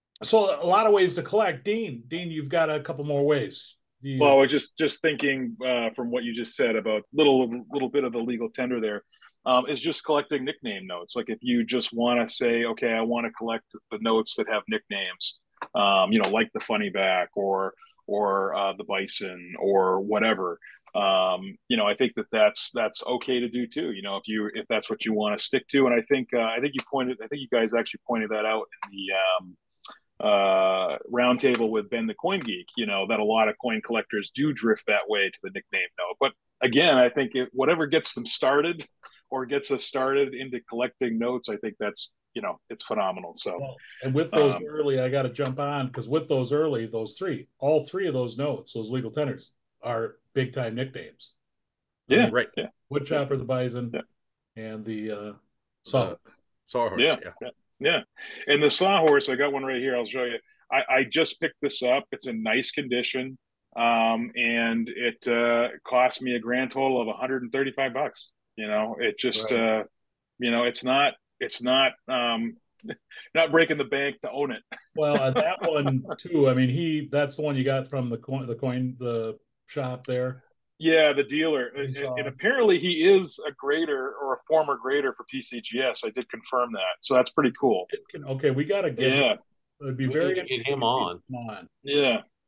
So a lot of ways to collect. Dean, Dean, you've got a couple more ways. You... Well, I was just just thinking uh, from what you just said about little little bit of the legal tender there. Um, is just collecting nickname notes. Like if you just want to say, okay, I want to collect the notes that have nicknames. Um, you know, like the funny back or or uh, the bison or whatever. Um, you know, I think that that's that's okay to do too. You know, if you if that's what you want to stick to, and I think uh, I think you pointed, I think you guys actually pointed that out in the um, uh, roundtable with Ben the Coin Geek. You know, that a lot of coin collectors do drift that way to the nickname note. But again, I think it, whatever gets them started or gets us started into collecting notes, I think that's, you know, it's phenomenal. So, well, and with those um, early, I got to jump on because with those early, those three, all three of those notes, those legal tenders are big time nicknames. Yeah, I mean, right. Yeah. Wood chopper, the bison, yeah. and the uh, saw uh, sawhorse. Yeah, yeah, yeah, yeah. And the sawhorse, I got one right here. I'll show you. I, I just picked this up. It's in nice condition, um, and it uh, cost me a grand total of one hundred thirty-five bucks. You know, it just, right. uh, you know, it's not, it's not, um, not breaking the bank to own it. Well, uh, that one too. I mean, he, that's the one you got from the coin, the coin, the shop there. Yeah, the dealer. And, and apparently he is a grader or a former grader for P C G S. I did confirm that. So that's pretty cool. It can, okay, we got to get yeah. him. It'd be we very need to get him on. on. Yeah.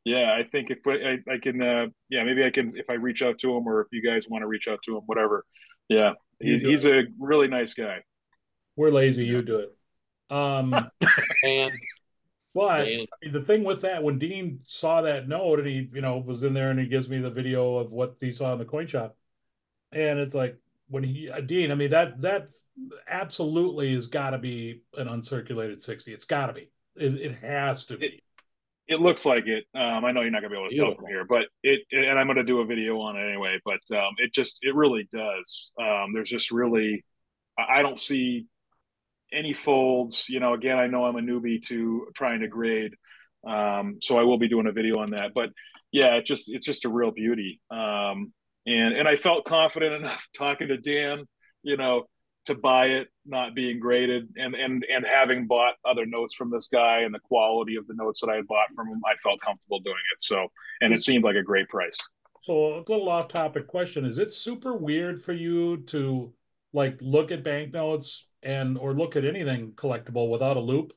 Yeah, I think if I, I can, uh, yeah, maybe I can if I reach out to him, or if you guys want to reach out to him, whatever. Yeah, You he's do he's it. a really nice guy. We're lazy. Yeah. You do it. Um, And well, I, I Dan, mean, the thing with that, when Dean saw that note and he, you know, was in there and he gives me the video of what he saw in the coin shop, and it's like when he, uh, Dean, I mean, that that absolutely has got to be an uncirculated sixty. It's got to be. It, it has to It be. it looks like it. Um, I know you're not gonna be able to tell from beautiful. here, but it, and I'm gonna do a video on it anyway. But um, it just it really does. Um, there's just really I don't see any folds. You know, again, I know I'm a newbie to trying to grade, um, so I will be doing a video on that. But yeah, it just it's just a real beauty. Um, and and I felt confident enough talking to Dan, you know, to buy it, not being graded, and and and having bought other notes from this guy and the quality of the notes that I had bought from him, I felt comfortable doing it. So, and it seemed like a great price. So a little off topic question. Is it super weird for you to like look at banknotes and or look at anything collectible without a loop?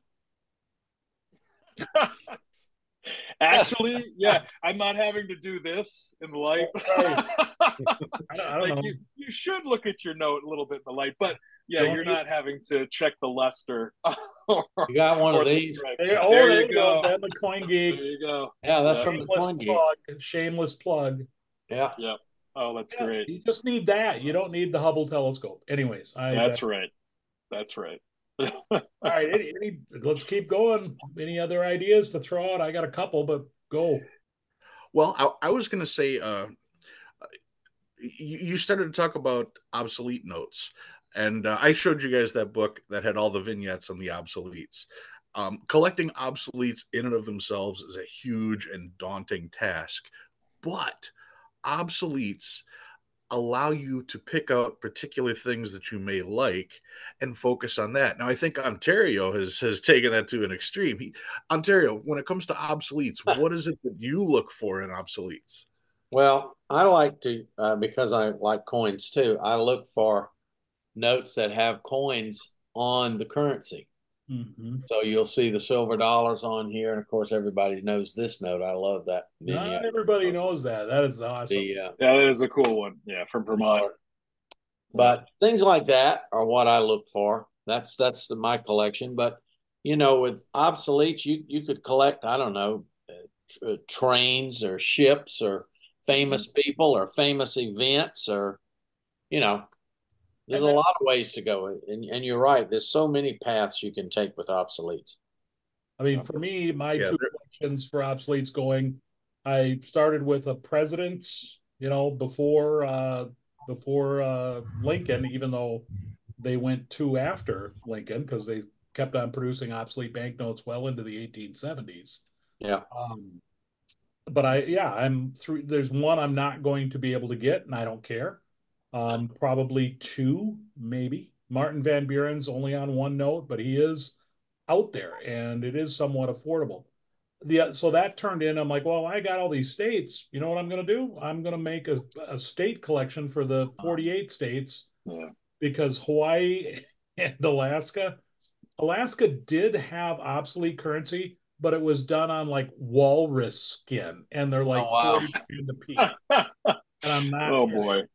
Actually, yeah, I'm not having to do this in the light. Right. I don't, I don't Like know. you, you should look at your note a little bit in the light, but yeah, Don't you're you- not having to check the luster. or, You got one or of the these? stripe. There, oh, There there you you go. go. Ben the Coin There Geek. you go. Yeah, that's Yeah. from the Shameless Coin Geek. plug. Shameless plug. Yeah. Yep. Oh, that's Yeah, great. you just need that. You don't need the Hubble telescope. Anyways, I That's that, right. That's right. all right. Any, any, let's keep going. Any other ideas to throw out? I got a couple, but go. Well, I, I was going to say, uh, you, you started to talk about obsolete notes, and uh, I showed you guys that book that had all the vignettes on the obsoletes. Um, collecting obsoletes in and of themselves is a huge and daunting task, but obsoletes allow you to pick out particular things that you may like and focus on that. Now, I think Ontario has has taken that to an extreme. He, Ontario, when it comes to obsoletes, what is it that you look for in obsoletes? Well, I like to uh, because I like coins too. I look for notes that have coins on the currency. Mm-hmm. So you'll see the silver dollars on here, and of course, everybody knows this note. I love that vignette. Not everybody knows that. That is awesome. The uh, Yeah, that is a cool one. Yeah, from Vermont. dollar. But things like that are what I look for. That's that's the, my collection. But you know, with obsoletes, you you could collect. I don't know, uh, tr- uh, trains or ships or famous people or famous events or you know, there's And a that- lot of ways to go. And and you're right. There's so many paths you can take with obsoletes. I mean, for me, my Yeah, two there- questions for obsoletes going, I started with a president's, you know, before uh before uh Lincoln, even though they went two after Lincoln because they kept on producing obsolete banknotes well into the eighteen seventies. Yeah. Um, but I, yeah, I'm through. There's one I'm not going to be able to get, and I don't care. Um, probably two, maybe. Martin Van Buren's only on one note, but he is out there, and it is somewhat affordable. The so that turned in. I'm like, well, I got all these states. You know what I'm going to do? I'm going to make a, a state collection for the forty-eight states Yeah. because Hawaii and Alaska, Alaska did have obsolete currency, but it was done on like walrus skin, and they're like Oh, wow. forty grand a piece. And I'm not Oh kidding. boy.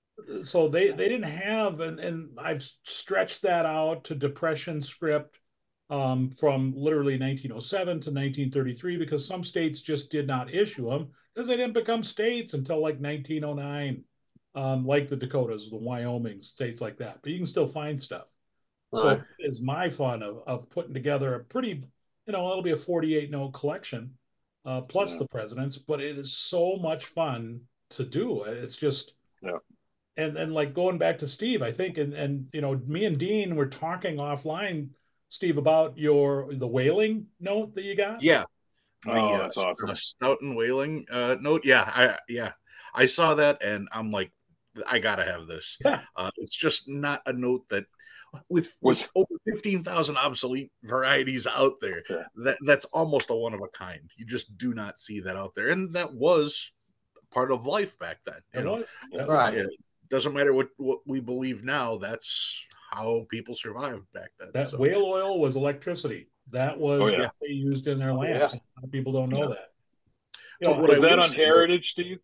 So they they didn't have, and and I've stretched that out to depression script um, from literally nineteen oh seven to nineteen thirty-three because some states just did not issue them because they didn't become states until like nineteen oh nine, um, like the Dakotas, the Wyoming, states like that. But you can still find stuff. So Right. is my fun of of putting together a pretty, you know, it'll be a forty-eight note collection, uh, plus Yeah. the presidents, but it is so much fun to do. It's just Yeah. and and like going back to Steve, I think, and and you know, me and Dean were talking offline, Steve, about your the whaling note that you got. Yeah, the Oh, uh, that's awesome. uh, Stout and Whaling uh, note. Yeah, I yeah, I saw that and I'm like, I gotta have this. Yeah. Uh, it's just not a note that with Was- with over fifteen thousand obsolete varieties out there. Yeah. That that's almost a one of a kind. You just do not see that out there, and that was part of life back then. You It know, was. That Right. Yeah, doesn't matter what what we believe now. That's how people survived back then. That So, whale oil was electricity. That was Oh, yeah. what they used in their Oh, lamps. yeah. A lot of people don't know Yeah. that. You know, what Was I that will on say- Heritage, Steve?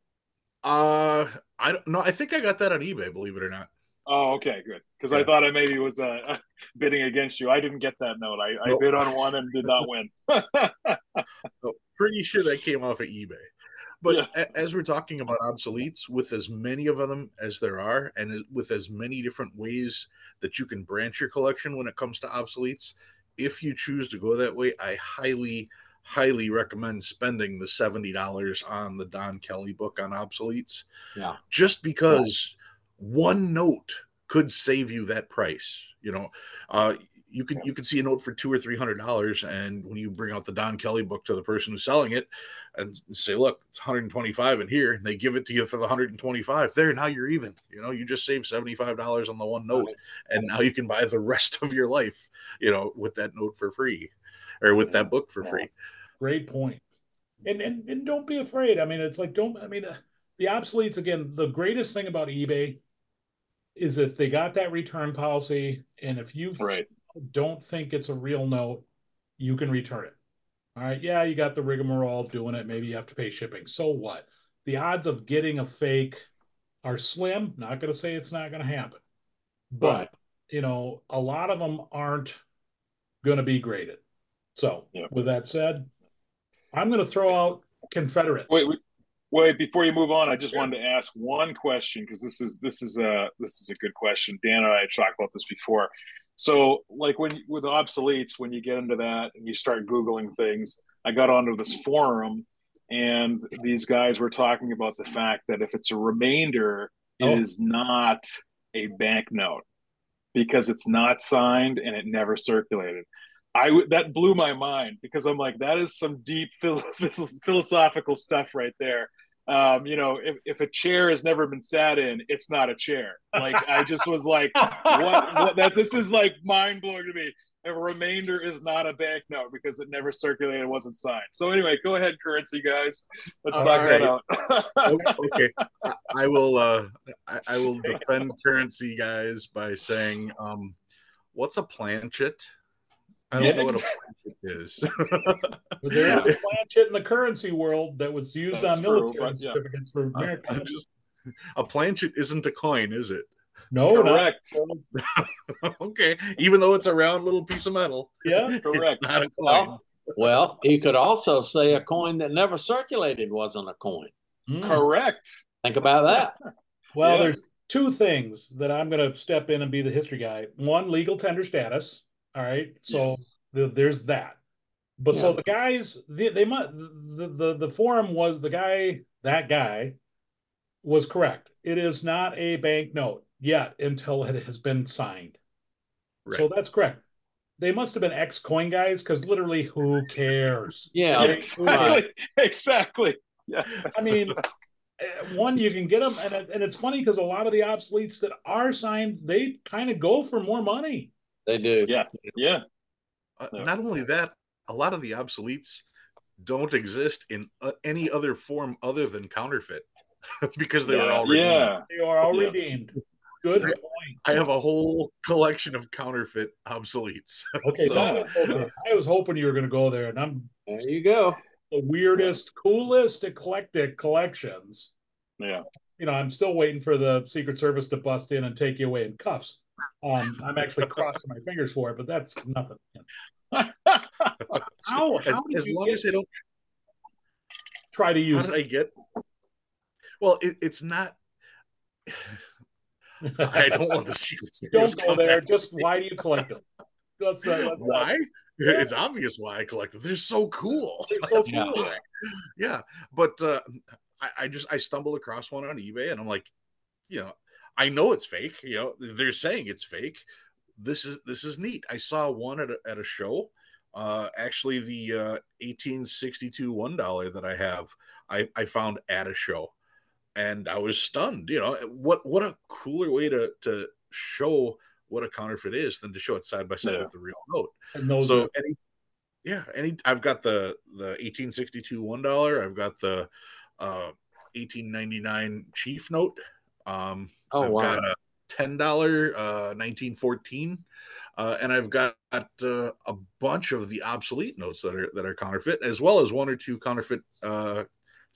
Uh, I don't know. I think I got that on eBay, believe it or not. Oh, okay, good. Because I Yeah. thought I maybe was uh, bidding against you. I didn't get that note. I, I Nope. bid on one and did not win. So pretty sure that came off of eBay. But Yeah. a- as we're talking about obsoletes, with as many of them as there are, and with as many different ways that you can branch your collection when it comes to obsoletes, if you choose to go that way, I highly, highly recommend spending the seventy dollars on the Don Kelly book on obsoletes. Yeah. Just because one note could save you that price. You know, uh, you could you could see a note for two or three hundred dollars, and when you bring out the Don Kelly book to the person who's selling it and say, "Look, it's one hundred twenty-five in here," and they give it to you for the one hundred twenty-five. There, now you're even. You know, you just saved seventy-five dollars on the one note, Right. and now you can buy the rest of your life, you know, with that note for free, or with that book for free. great point. And, and and don't be afraid. I mean, it's like don't. I mean, uh, the obsoletes again. The greatest thing about eBay is if they got that return policy, and if you Right. don't think it's a real note, you can return it. All right. Yeah, you got the rigmarole of doing it. Maybe you have to pay shipping. So what? The odds of getting a fake are slim. Not going to say it's not going to happen, but Right. you know, a lot of them aren't going to be graded. So, Yeah. with that said, I'm going to throw out Confederates. Wait, wait, wait, before you move on, I just wanted to ask one question because this is this is a this is a good question. Dan and I had talked about this before. So, like when with obsoletes, when you get into that and you start Googling things, I got onto this forum and these guys were talking about the fact that if it's a remainder, it Oh. is not a banknote because it's not signed and it never circulated. I w- that blew my mind because I'm like, that is some deep phil- philosophical stuff right there. Um, you know, if, if a chair has never been sat in, it's not a chair. Like I just was like, what, what that this is like mind blowing to me. A remainder is not a banknote because it never circulated, wasn't signed. So anyway, go ahead, currency guys. Let's All talk that right. out. Okay, I, I will. Uh, I, I will defend currency guys by saying, um, "What's a planchet?" I don't Yeah, know what a ex- planchet is. But there is a planchet in the currency world that was used That's on true, military but yeah. certificates for I- America. I'm just a planchet isn't a coin, is it? No, Correct. not Okay, even though it's a round little piece of metal, yeah. Correct. it's not a coin. Well, well, you could also say a coin that never circulated wasn't a coin. Mm. Correct. Think about that. Well, Yeah. there's two things that I'm going to step in and be the history guy. One, legal tender status. All right, so Yes. the, there's that. But so Yeah. the guys, they, they must the, the the forum was the guy that guy was correct. It is not a bank note yet until it has been signed. Right. So that's correct. They must have been ex coin guys because literally, who cares? Yeah. Yeah, Right? exactly. Exactly. Yeah. I mean, uh, one you can get them, and it- and it's funny because a lot of the obsoletes that are signed, they kind of go for more money. They do. Yeah. Yeah. Uh, Yeah. Not only that, a lot of the obsoletes don't exist in uh, any other form other than counterfeit because they were Yeah. all redeemed. Yeah. They are all Yeah. redeemed. Good Right. point. I have a whole collection of counterfeit obsoletes. Okay, So- that was, okay. I was hoping you were going to go there, and I'm There you go. the weirdest, coolest eclectic collections. Yeah. You know, I'm still waiting for the Secret Service to bust in and take you away in cuffs. Um, I'm actually crossing my fingers for it, but that's nothing. How, how as, did as you long get, as I don't try to how use did I get well it, it's not it? I don't want the Secret Service Don't to go come there. back. Just why do you collect them? That's, uh, that's Why? Yeah. It's obvious why I collect them. They're so cool. They're so That's cool. the thing. Yeah, but uh, I, I just I stumbled across one on eBay, and I'm like, you know, I know it's fake. You know, they're saying it's fake. This is this is neat. I saw one at a, at a show. Uh, actually, the uh, eighteen sixty-two one dollar that I have, I, I found at a show, and I was stunned. You know, what what a cooler way to to show what a counterfeit is than to show it side by side Yeah. with the real note. And those So are, any yeah, any I've got the the eighteen sixty-two one dollar. I've got the uh, eighteen ninety-nine Chief note. Um, Oh, I've wow. got a ten dollar uh, nineteen fourteen, uh, and I've got uh, a bunch of the obsolete notes that are that are counterfeit, as well as one or two counterfeit uh,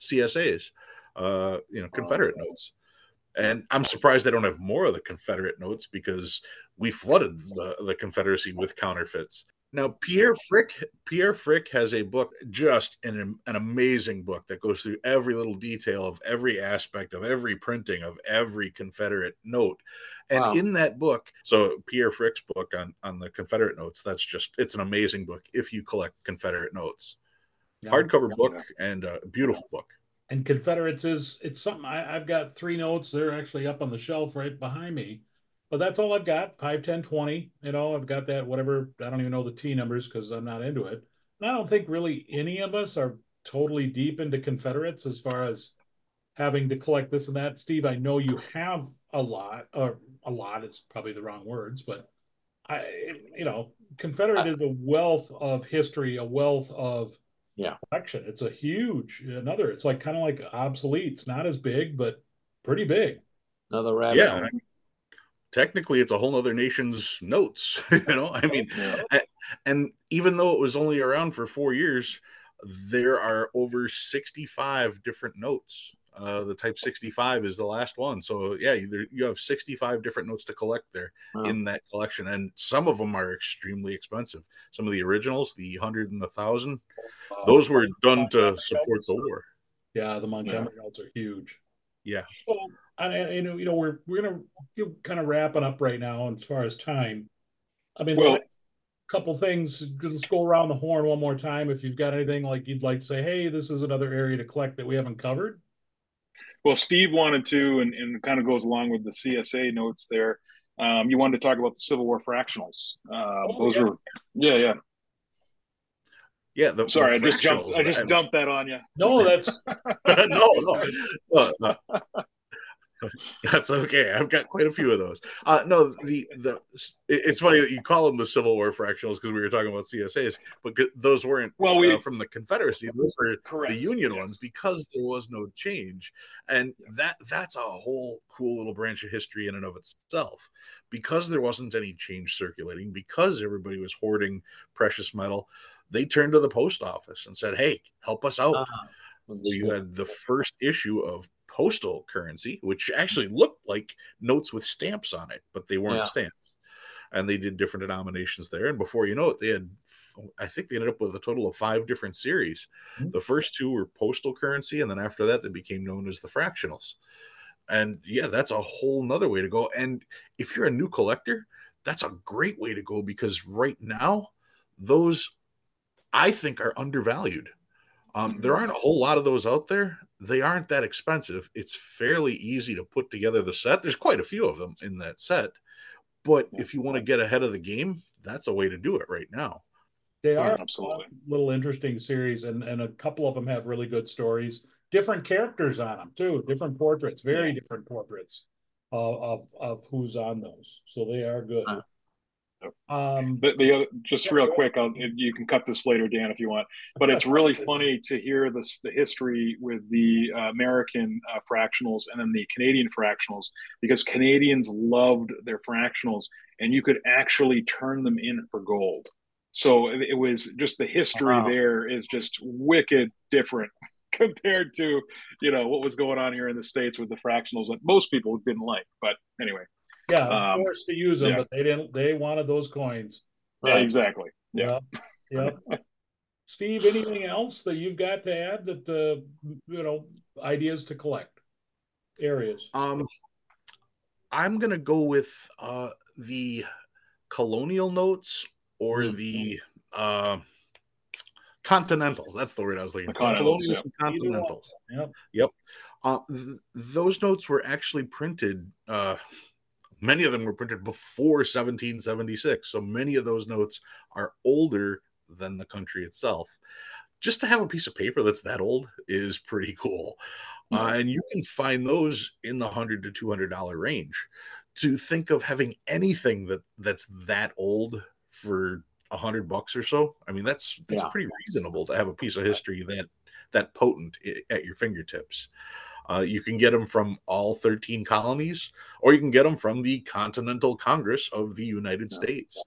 C S As, uh, you know, Confederate notes. And I'm surprised they don't have more of the Confederate notes because we flooded the, the Confederacy with counterfeits. Now, Pierre Frick, Pierre Frick has a book, just an, an amazing book that goes through every little detail of every aspect of every printing of every Confederate note. And Wow. in that book, so Pierre Frick's book on, on the Confederate notes, that's just, it's an amazing book if you collect Confederate notes. Yeah. Hardcover book and a beautiful book. And Confederates is, it's something, I, I've got three notes. They're actually up on the shelf right behind me. But that's all I've got, five, ten, twenty. You know, I've got that, whatever, I don't even know the T numbers because I'm not into it. And I don't think really any of us are totally deep into Confederates as far as having to collect this and that. Steve, I know you have a lot, or a lot is probably the wrong words, but I, you know, Confederate is a wealth of history, a wealth of yeah collection. It's a huge, another, it's like kind of like obsolete. It's not as big, but pretty big. Another rabbit yeah. hole. Technically it's a whole other nation's notes. You know, I mean, Yeah. and, and even though it was only around for four years, there are over sixty-five different notes. Uh, the type sixty-five is the last one. So yeah, you, you have sixty-five different notes to collect there Wow. in that collection. And some of them are extremely expensive. Some of the originals, the hundred and the thousand, Uh, those were done to support the war. Yeah, the Montgomery notes are huge. Yeah. So, and, and you know, we're we're gonna give, kind of wrapping up right now as far as time. I mean, Well, a couple things. Let's go around the horn one more time. If you've got anything like you'd like to say, hey, this is another area to collect that we haven't covered. Well, Steve wanted to, and, and kind of goes along with the C S A notes there. Um, you wanted to talk about the Civil War fractionals. Um, Oh, those yeah. were, yeah, yeah. Yeah. The, Sorry, the I just jumped. I just that, dumped that on you. No, that's no, no. Uh, uh, that's okay. I've got quite a few of those. Uh, no, the the it's funny that you call them the Civil War fractionals because we were talking about C S As, but those weren't well, we, uh, from the Confederacy. Those were correct, the Union yes. ones because there was no change, and that that's a whole cool little branch of history in and of itself. Because there wasn't any change circulating, because everybody was hoarding precious metal, they turned to the post office and said, "Hey, help us out." Uh-huh. So you had the first issue of postal currency, which actually looked like notes with stamps on it, but they weren't Yeah. stamps. And they did different denominations there. And before you know it, they had, I think they ended up with a total of five different series. Mhm. The first two were postal currency, and then after that, they became known as the fractionals. And yeah, that's a whole nother way to go. And if you're a new collector, that's a great way to go because right now, those I think are undervalued. Um, there aren't a whole lot of those out there. They aren't that expensive. It's fairly easy to put together the set. There's quite a few of them in that set. But if you want to get ahead of the game, that's a way to do it right now. They are absolutely a little interesting series, and, and a couple of them have really good stories. Different characters on them, too. Different portraits, very Yeah. different portraits of, of, of who's on those. So they are good. Uh, Um, The, the other, just real quick, I'll, you can cut this later, Dan, if you want. But it's really funny to hear this the history with the uh, American uh, fractionals and then the Canadian fractionals, because Canadians loved their fractionals, and you could actually turn them in for gold. So it, it was just the history Wow. there is just wicked different compared to, you know, what was going on here in the States with the fractionals that most people didn't like. But anyway. yeah, Um, forced to use them, yeah. but they didn't. They wanted those coins. Yeah, Right. exactly. Yeah. Yeah. Yeah. Steve, anything else that you've got to add that uh, you know, ideas to collect areas? Um, I'm gonna go with uh, the colonial notes or Mm. the uh, continentals. That's the word I was looking The for. continentals, Colonials yeah. and continentals. Yep. Yep. Uh, th- those notes were actually printed. Uh, many of them were printed before seventeen seventy-six. So many of those notes are older than the country itself. Just to have a piece of paper that's that old is pretty cool. Yeah. Uh, and you can find those in the one hundred to two hundred dollars range. To think of having anything that that's that old for a hundred bucks or so, I mean, that's that's Yeah. pretty reasonable to have a piece of history that that potent i- at your fingertips. Uh, you can get them from all thirteen colonies, or you can get them from the Continental Congress of the United Yeah. States.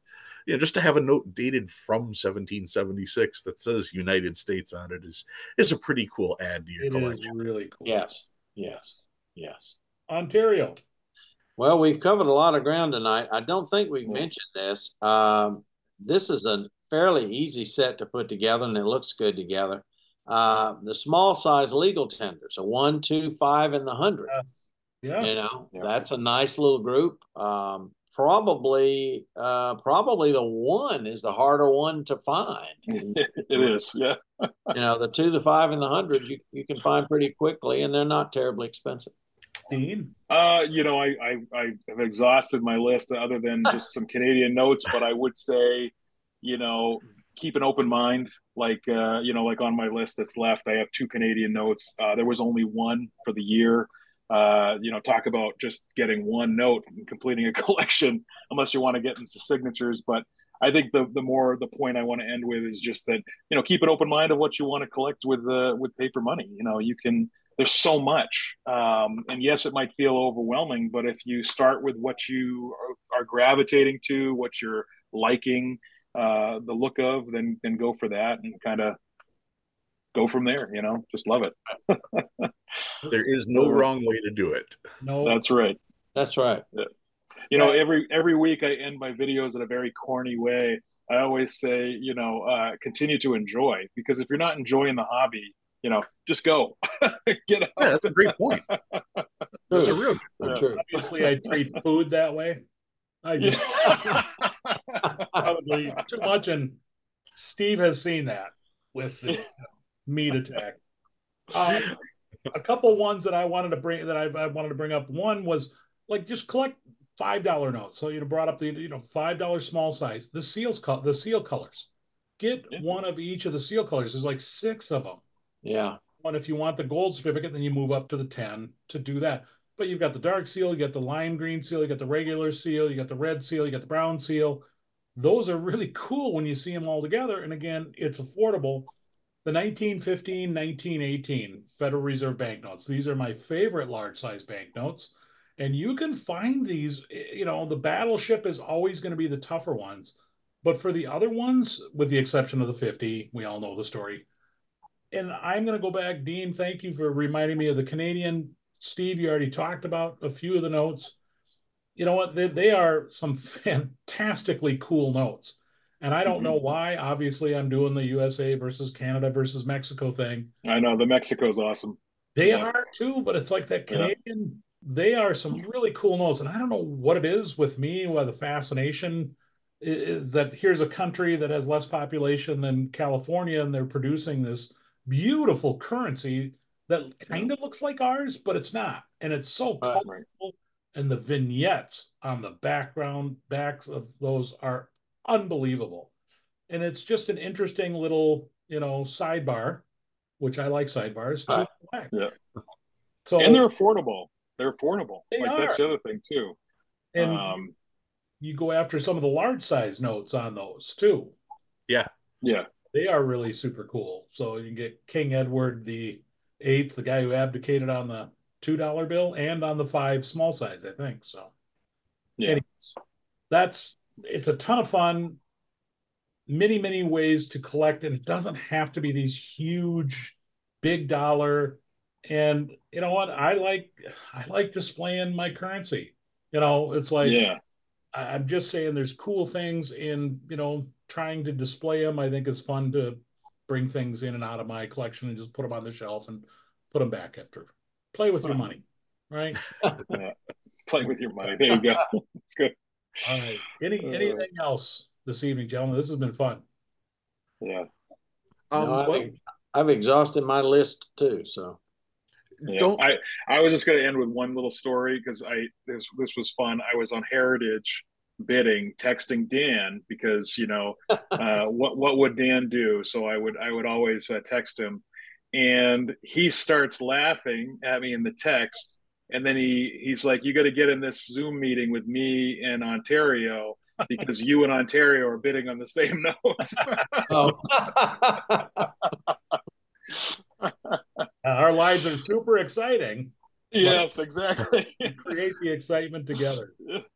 you know, just to have a note dated from seventeen seventy-six that says United States on it is is a pretty cool add to your It collection. is really cool. Yes, yes, yes. Ontario. Well, we've covered a lot of ground tonight. I don't think we've mentioned this. Um, this is a fairly easy set to put together, and it looks good together. Uh, the small size legal tenders, a one, two, five, and the hundred. Yes. Yeah. You know, Yeah. that's a nice little group. Um, probably, uh, probably the one is the harder one to find. It is, yeah. You know, the two, the five, and the hundred you you can find pretty quickly, and they're not terribly expensive. Dean? Uh, you know, I, I I have exhausted my list other than just some Canadian notes, but I would say, you know, keep an open mind. Like, uh, you know, like on my list that's left, I have two Canadian notes. Uh, there was only one for the year. Uh, you know, talk about just getting one note and completing a collection, unless you want to get into signatures. But I think the the more the point I want to end with is just that, you know, keep an open mind of what you want to collect with uh, with paper money. You know, you can. There's so much, um, and yes, it might feel overwhelming, but if you start with what you are, are gravitating to, what you're liking, uh, the look of, then then go for that and kind of go from there. You know, just love it. There is no wrong way to do it. No. That's right. That's right. Yeah. You know, every every week I end my videos in a very corny way. I always say, you know, uh, continue to enjoy, because if you're not enjoying the hobby, you know, just go. Get out. Yeah, that's a great point. That's a real Yeah. True. Obviously, I treat food that way. I just probably too much, and Steve has seen that with the meat attack. Um, a couple ones that I wanted to bring that I, I wanted to bring up. One was like just collect five dollar notes. So you brought up the you know five dollar small size. The seals the seal colors. Get Yeah. one of each of the seal colors. There's like six of them. Yeah. One, if you want the gold certificate, then you move up to the ten to do that. But you've got the dark seal, you got the lime green seal, you got the regular seal, you got the red seal, you got the brown seal. Those are really cool when you see them all together. And again, it's affordable. The nineteen fifteen, nineteen eighteen Federal Reserve banknotes. These are my favorite large size banknotes. And you can find these, you know, the Battleship is always going to be the tougher ones. But for the other ones, with the exception of the fifty, we all know the story. And I'm going to go back, Dean, thank you for reminding me of the Canadian. Steve, you already talked about a few of the notes. You know what? They, they are some fantastically cool notes. And I don't know why. Obviously, I'm doing the U S A versus Canada versus Mexico thing. I know the Mexico's awesome. They Yeah. are too, but it's like that Canadian, they are some really cool notes. And I don't know what it is with me, why the fascination is that here's a country that has less population than California, and they're producing this beautiful currency that kind of looks like ours, but it's not. And it's so Right. colorful. And the vignettes on the background backs of those are unbelievable. And it's just an interesting little, you know, sidebar, which I like sidebars to Right. collect. Yeah. So And they're affordable. They're affordable. They like are. that's the other thing too. and Um, you go after some of the large size notes on those too. Yeah. yeah. They are really super cool. So you can get King Edward the Eighth, the guy who abdicated on the two dollar bill and on the five small size, I think. So, Yeah. anyways, that's it's a ton of fun. Many, many ways to collect, and it doesn't have to be these huge, big dollar. And you know what? I like I like displaying my currency. You know, it's like Yeah. I- I'm just saying there's cool things in, you know, trying to display them. I think it's fun to bring things in and out of my collection and just put them on the shelf and put them back after. Play with your money, right? Yeah. Play with your money. There you go. It's good. All right. Any anything else this evening, gentlemen? This has been fun. Yeah. Um, No, well, I've, I've exhausted my list too. So Yeah. don't I, I was just going to end with one little story because I this this was fun. I was on Heritage bidding, texting Dan because you know uh, what what would Dan do? So I would I would always uh, text him, and he starts laughing at me in the text, and then he he's like, "You got to get in this Zoom meeting with me in Ontario." Because you and Ontario are bidding on the same note. oh. Uh, our lives are super exciting. Yes, exactly. We create the excitement together.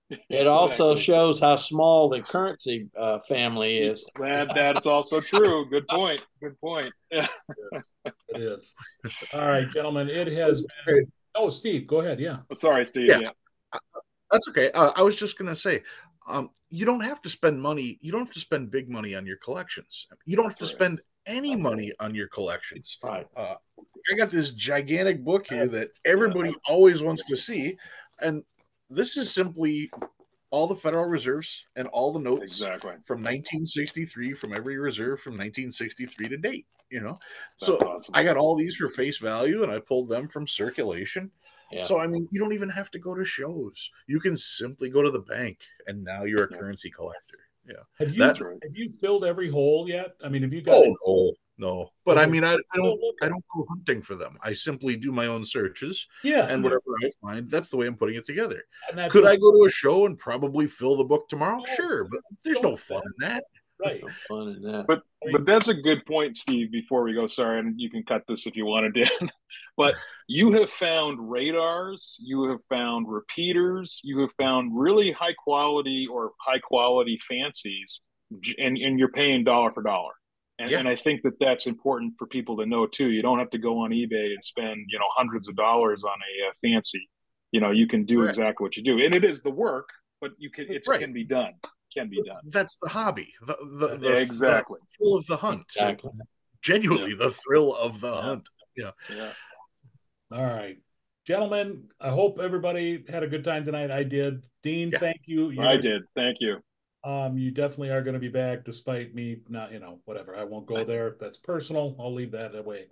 It also Exactly. shows how small the currency uh, family is. That that's also true. Good point. Good point. Yeah. Yes, it is. All right, gentlemen, it has Hey, been. Oh, Steve, go ahead. Yeah. Sorry, Steve. yeah, Yeah. that's okay. Uh, I was just gonna say, um, you don't have to spend money. You don't have to spend big money on your collections. You don't have That's to right. spend any money on your collections. Right. Uh, I got this gigantic book here Yes. that everybody always wants to see, and this is simply all the Federal Reserves and all the notes Exactly. from nineteen sixty-three, from every reserve from nineteen sixty-three to date. You know, That's so awesome. I got all these for face value, and I pulled them from circulation. Yeah. So I mean, you don't even have to go to shows. You can simply go to the bank, and now you're a Yeah. currency collector. Yeah, Have you that. That's right. have you filled every hole yet? I mean, have you got it? Oh no, no. But I Okay. mean, I, I Still don't, I looking. don't go hunting for them. I simply do my own searches, Yeah, and whatever I find, that's the way I'm putting it together. and that's Could what. I go to a show and probably fill the book tomorrow? Oh, Sure, but there's don't no fun do in that. Right. No fun in that. But I mean, but that's a good point, Steve. Before we go, sorry, and you can cut this if you want to, Dan. But you have found radars, you have found repeaters, you have found really high quality or high quality fancies, j- and and you're paying dollar for dollar. And Yeah, and I think that that's important for people to know too. You don't have to go on eBay and spend you know hundreds of dollars on a, uh fancy. You know, you can do correct. exactly what you do, and it is the work, but you can it Right. can be done. Can be done. That's the hobby, the the That's the, the Exactly. thrill of the hunt. Exactly. Genuinely, the thrill of the Yeah. hunt. Yeah. Yeah. all right, gentlemen. I hope everybody had a good time tonight. I did. Dean, Yeah. thank you. You're I gonna, did. Thank you. um, you definitely are going to be back, despite me not. You know, whatever. I won't go there. If that's personal, I'll leave that away.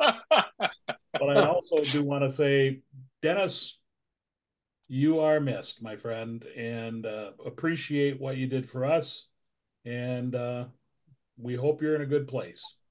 But I also do want to say, Dennis, you are missed, my friend, and uh, appreciate what you did for us. And uh, we hope you're in a good place.